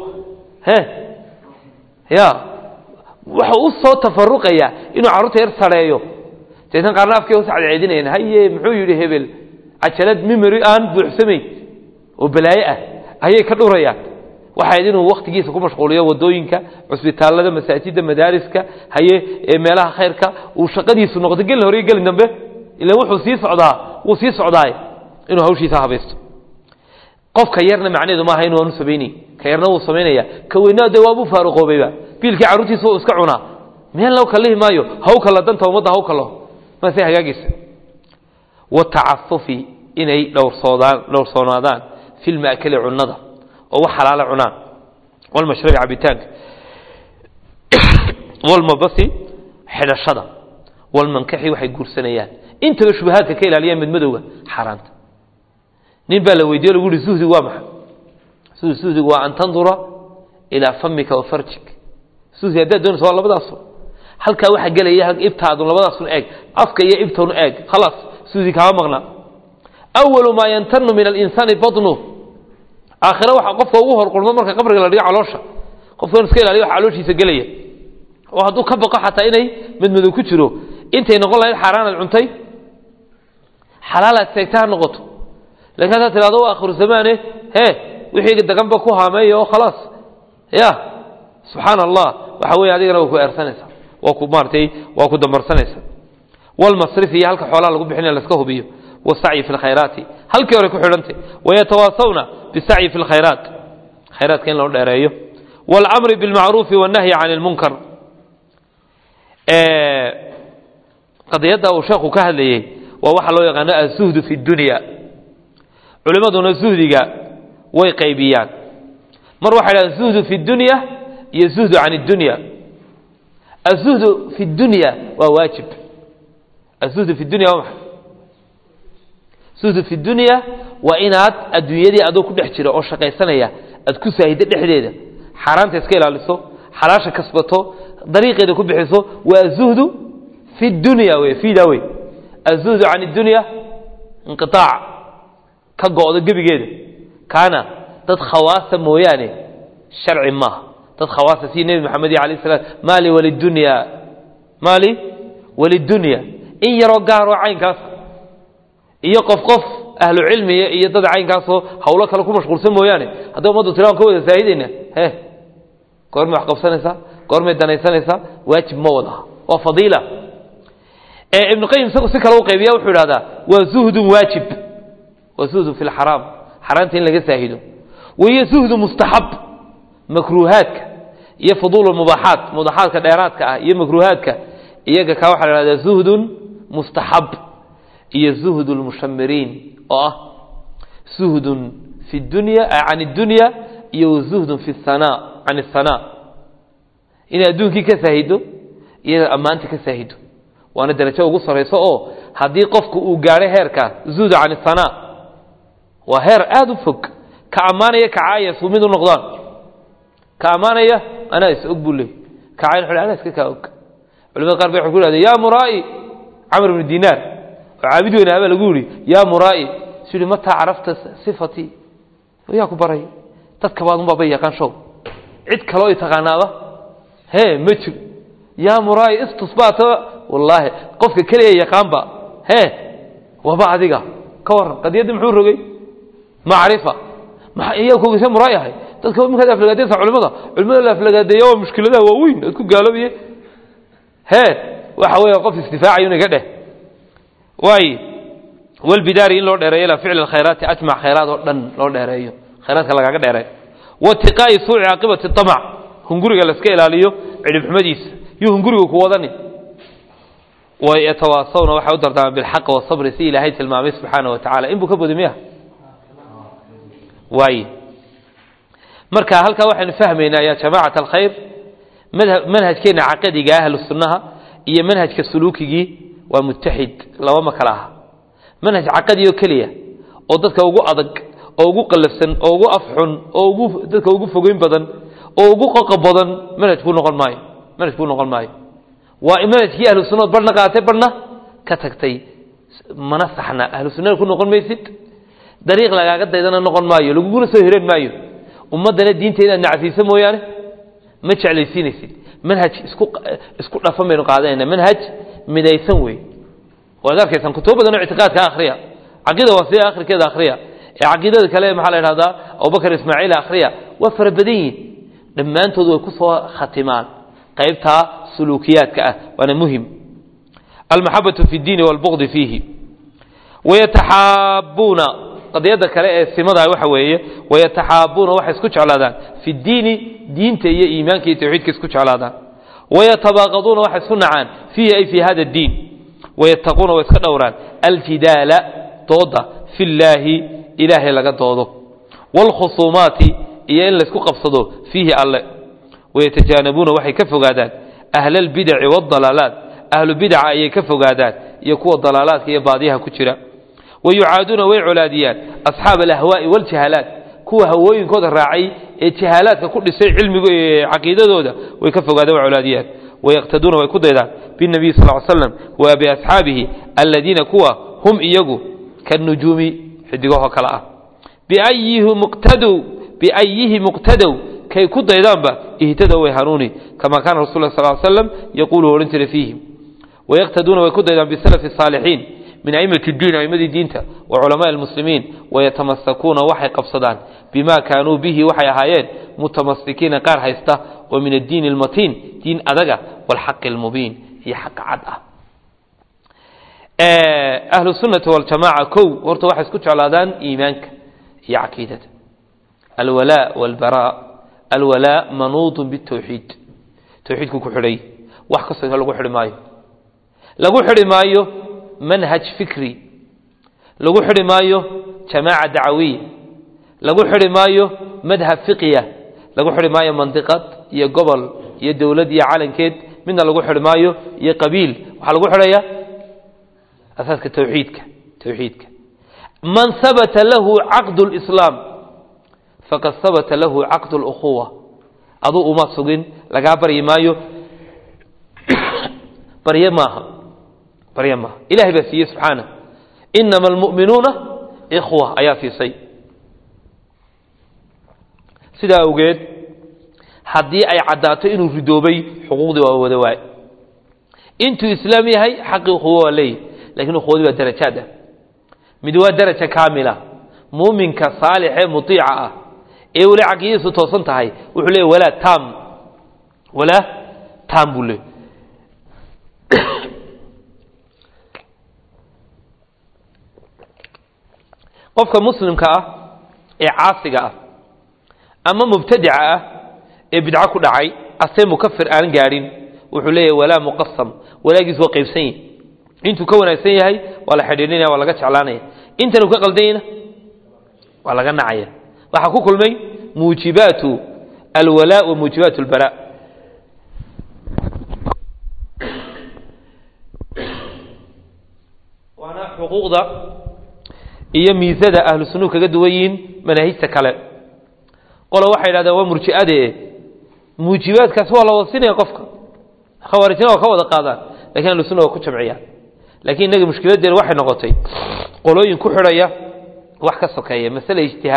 ya waxa uu soo tafaruqaya inuu caruurta yar sareeyo jeedan qaarna afkii oo saacadeenayeen haye muxuu yiri hebel ajalad memory aan buuxsamay oo balaaye ah ayay ka dhurayaan waxa idinuu waqtigiisa ku mashquuliyo wadooyinka cusbitaalada masaajida madaariska haye meelaha khayrka uu shaqadiisu noqdo gal hore gal dambe ilaa wuxuu sii socdaa inuu hawshiisa habaysto qofka yarna macnaheedu ma aha inuu aanu sameeyay ka yarna uu sameeynaya ka weynaada waa buu faaruqoobayba biilkii caruurtiisa oo iska cunaa meel loo kalihi maayo haw kala danta umada haw kalo ma si hagaagisa wata'affufi inay dhowrsoonaadaan fil maakali cunada oo wax xalaal cunaan wal mashrabi cabitaanka wal mabasi xidhashada wal mankaxi waxay guursanayaan inta shubahaadka ka ilaaliya madmadowga xaraanta nin baa la weydiiyay lagu yiri suudigu waa maxay suudigu waa an tandura ila famika wa farjik suudi hada doon soo labadaas halka waxa galaya ibtaadu labadaas eeg afka iyo ibtoon eeg خلاص suudi ka maqna awwalu ma yantanu min al-insani batnu aakhira waxa qofka ugu hor qulmo marka qabriga la dhigo caloosha qofka iska ilaaliyo waxa calooshiisa galaya oo haduu ka baqo xataa inay madmadow ku jiro intay noqon lahayd xaraan cuntay xalaalaad seegtaa noqoto laakiin hada tiraado akhir zamaane wixii daganba ku haameeyo oo خلاص ya subhanallah waxa weey adigana ku eersanaysa waa ku maartay waa ku damarsanaysa wal masrifi halka xoolaha lagu bixinayo la iska hubiyo والسعي في الخيرات هل كي يركو حلنتي ويتواصون بالسعي في الخيرات خيرات كين لو دheereeyo والامر بالمعروف والنهي عن المنكر قضيه او شيخ ka hadlayay waa waxa loo yaqaan az-zuhd fi dunya culimaduna zuhdiga way qaybiyaan mar waxa la zuhd fi dunya iyo zuhd عن الدنيا az-zuhd في الدنيا waa waajib az-zuhd في الدنيا suudu fi dunya wa inaad adduunyadii adoo ku dhex jira oo shaqaysanaya ad ku saahido dhexdeeda xaraanta iska ilaaliso xalaasha kasbato dariiqeeda ku bixiso waa zuhdu fi dunya way fi dawi azuhdu an dunya inqitaac ka goodo gabigeeda kana dad khawaasa mooyaane sharci ma dad khawaasa si nabi maxamed alayhi salaam mali walid dunya in yaro gaaro caynkaas iyo qof ahlu cilmiga iyo dad caynkaas oo hawlo kale ku mashquulsan mooyaane haddii umadu tiraan ka wada saahidina goorma wax qabsanaysa goorma danaysanaysa waajib ma wada waa fadiila ibn qayyim si kale u qaybiyaa wuxuu yiraahdaa waa zuhdun waajib waa zuhdu fil haram xaraanta in laga saahido way zuhdu mustahab makruhaadka iyo fudul mubahaadka dheeraadka ah iyo makruhaadka iyaga ka waxa la yiraahdaa zuhdun mustahab iyo zuhdul mushammirin oo zuhdun fi dunya aan dunya iyo zuhdun fi sanaa aan sanaa ina adduunkii ka saahido iyo amaanti ka saahido waana darajo ugu sareyso oo hadii qofku uu gaaro heerka zuhd aan sanaa wa heer aad u fog ka amaanaya ka caayis mid u noqdaan ka amaanaya ana is ogbulay ka cayn xulana iska ka og culimada qaar bay ku yiraahdeen ya murai amr ibn dinar عابد وين هذا لقولي يا مرائي سيدي متى عرفت صفتي وياكو براي تتكباد مبابيا كان شو عد كلو يتغاناده متش يا مرائي استصبات والله قفك كليه يقان با وبعديغا كور قد يد محور رغي معرفه ما اياكو سي مرائي هي dadka imka aflagaadaysa culimada la aflagaadeeyo mushkilada waaweyn dadku gaalabiye waxa weeye qof istifaaciyo inaga dheh واي والبدار إن لو ديريو إلى فعل الخيرات أجمع خيرات ودن لو ديريو خيرات كلا ديريو واتقاء سوء عاقبة الطمع هنغوريغا لسكا إلاليو علم حمديس يو هنغوريغا كوادني ويتواصون وحا ودردان بالحق والصبر سي إلى هيت المامي سبحانه وتعالى إن بكبو دمياه واي مركا هلكا waxaan fahmaynaa ya jamaacada alkhayr manhajkeena aqadiga ahlu sunnaha iyo manhajka suluukigi waa muttahid laba ma kala ah manhaj aqadi oo kaliya oo dadka ugu adag oo ugu qalafsan oo ugu afxun oo ugu dadka ugu fogeyn badan oo ugu qoqa badan manhajku noqon maayo waa manhajkii ahlu sunnah barna qaatay barna ka tagtay mana saxna ahlu sunnah ku noqon maysid dariiq lagaaga daydana noqon maayo laguna soo hireen maayo ummadana diinteeda nacafiisa mooyaane ma jeclaysiinaysid manhaj isku dhafan baynu qaadanayna manhaj midaysan wey waa arkaysan kutubo badan oo ictiqaadka akhriya aqeeda wasiya akhirkeeda akhriya ee aqeedada kale maxaa la yiraahdaa Abu Bakar Ismaaciil akhriya waa farabadin dhamaantood way ku soo khatimaan qaybta sulukiyaadka ah waana muhiim al-mahabbatu fi ad-din wal-bughd fihi ويتحابون qadiyada kale ee simada waxa weeye wayatahaabuna waxa isku jeclaadaan fi diini diinta iyo iimaanka iyo tawxiidka isku jeclaadaan wayatabaqaduna waxa isku nacaan fi ay fi hada diin wayataquna wa iska dhowraan aljidala dooda fi illahi ilaahi laga doodo wal khusumati iyo in la isku qabsado fihi alle wayatajanabuna waxay ka fogaadaan ahlal bid'i wad dalalat ahlu bid'a ay ka fogaadaan iyo kuwa dalalaadka iyo baadiyaha ku jira ويعادون ويعلاديان أصحاب الأهواء والجهالات كوا هوين كود الراعي الجهالات كل شيء علمي عقيدة دودا ويكفوا قادوا وعلاديان ويقتدون ويكدوا بالنبي صلى الله عليه وسلم وبأصحابه الذين كوا هم إيجو كالنجوم حدقوها كلاء بأيه مقتدوا كي كدوا يدانبا اهتدوا ويهانوني كما كان رسول الله صلى الله عليه وسلم يقول ورنتر فيهم ويقتدون ويكدوا يدان بالسلف الصالحين من أئمة الدين وأئمة دينته وعلماء المسلمين ويتمسكون وحي قبصدان بما كانوا به وحي هايين متمسكين قار هيسته ومن الدين المتين دين أدقى والحق المبين هي حق عدأ أهل السنة والجماعة كو ورطوا وحي سكتش على دان إيمانك هي عقيدة الولاء والبراء الولاء منوط بالتوحيد توحيدك كحري وحكسك لغو حرمايو لغو حرمايو منهج فكري لغو حرمايو جماعة دعوية لغو حرمايو مذهب فقهية لغو حرمايو منطقة يا قبل يا دولة يا عالم كيد من لغو حرمايو يا قبيل وحلغو حرية أساسك توحيدك من ثبت له عقد الإسلام فقد ثبت له عقد الأخوة أضوء ما سقين لغا بريمايو بريما إلهي بس سبحانه إنما المؤمنون إخوة آيات في صي سيدا أوجد حدي أي عداته إنه في دوبي حقوق ودواء إنتو إسلامي هاي حق أخوة لي لكن أخوة درجات مدوا درجة كاملة مؤمن كصالح مطيعة إيه ولا عقيدة توصنت هاي وحلي ولا تام بولي qofka muslimka ah ee caasiga ah ama mubtadica ah ee bidca ku dhacay asee mukaffir aan gaarin wuxuu leeyahay walaa muqassam walaagiis waa qaybsan yahay intuu ka wanaagsan yahay waa la xidhiidhinaya waa laga jeclaanaya intan uu ka qaldayna waa laga nacaya waxa ku kulmay muujibaatu alwalaa wa muujibaatu albaraa wana xuquuqda iyo miisada ahlu sunnuhu kaga duwayiin manahijta kale qolo waxay yiraahdaan waa murji'ade muujibaadkaas waa la wasinaya qofka khawaarijna waa ka wada qaadaan laakiin ahlu sunnuhu waa ku jamciyaan laakiin inaga mushkiladeena waxay noqotay qolooyin ku xiraya wax ka sokeeya mas'ala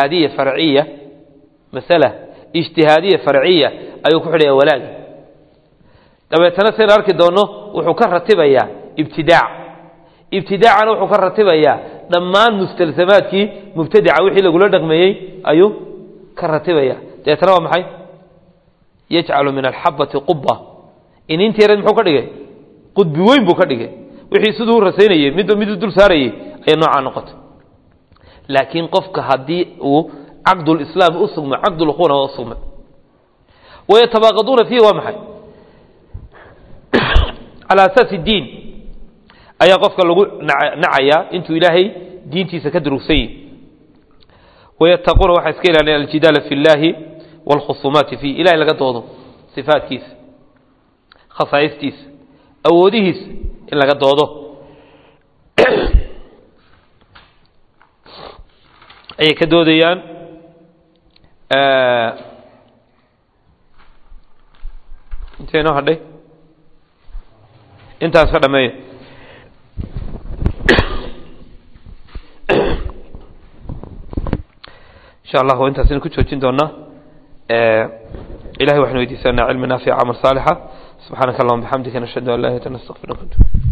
ijtihaadiyya farciya ayuu ku xiraya walaaga dabeetana seen arki doono wuxuu ka ratibayaa ibtidaacana wuxuu ka ratibayaa dhammaan mustalsamaadkii mubtadica wixii lagula dhaqmeeyey ayuu ka ratibaya deetana waa maxay yajcalu min alxabati qubba ininteereed muxuu ka dhigay qudbi weyn buu ka dhigay wixii siduu rasaynayey miduu dul saarayey أي نوع نقط لكن قفك هدي عقد الإسلام أصغم عقد الأخوة أصغم ويتباغضون فيه ومحي على أساس الدين أي قفك نعيا أنتو إلهي دينتي سكدرسي ويتقون وحسكيل عن الجدال في الله والخصومات فيه إلهي لقد وضو صفات كيس خصائص كيس أوديهس إلا قد وضو أي كدوديان انتهينا هذا انت أسفل ماي إن شاء الله وانت سنكون شوتين دونا إلهي وحنا ويدي سنة علم نافع عمل صالحة سبحانك اللهم بحمدك نشهد أن لا إله إلا أنت نستغفرك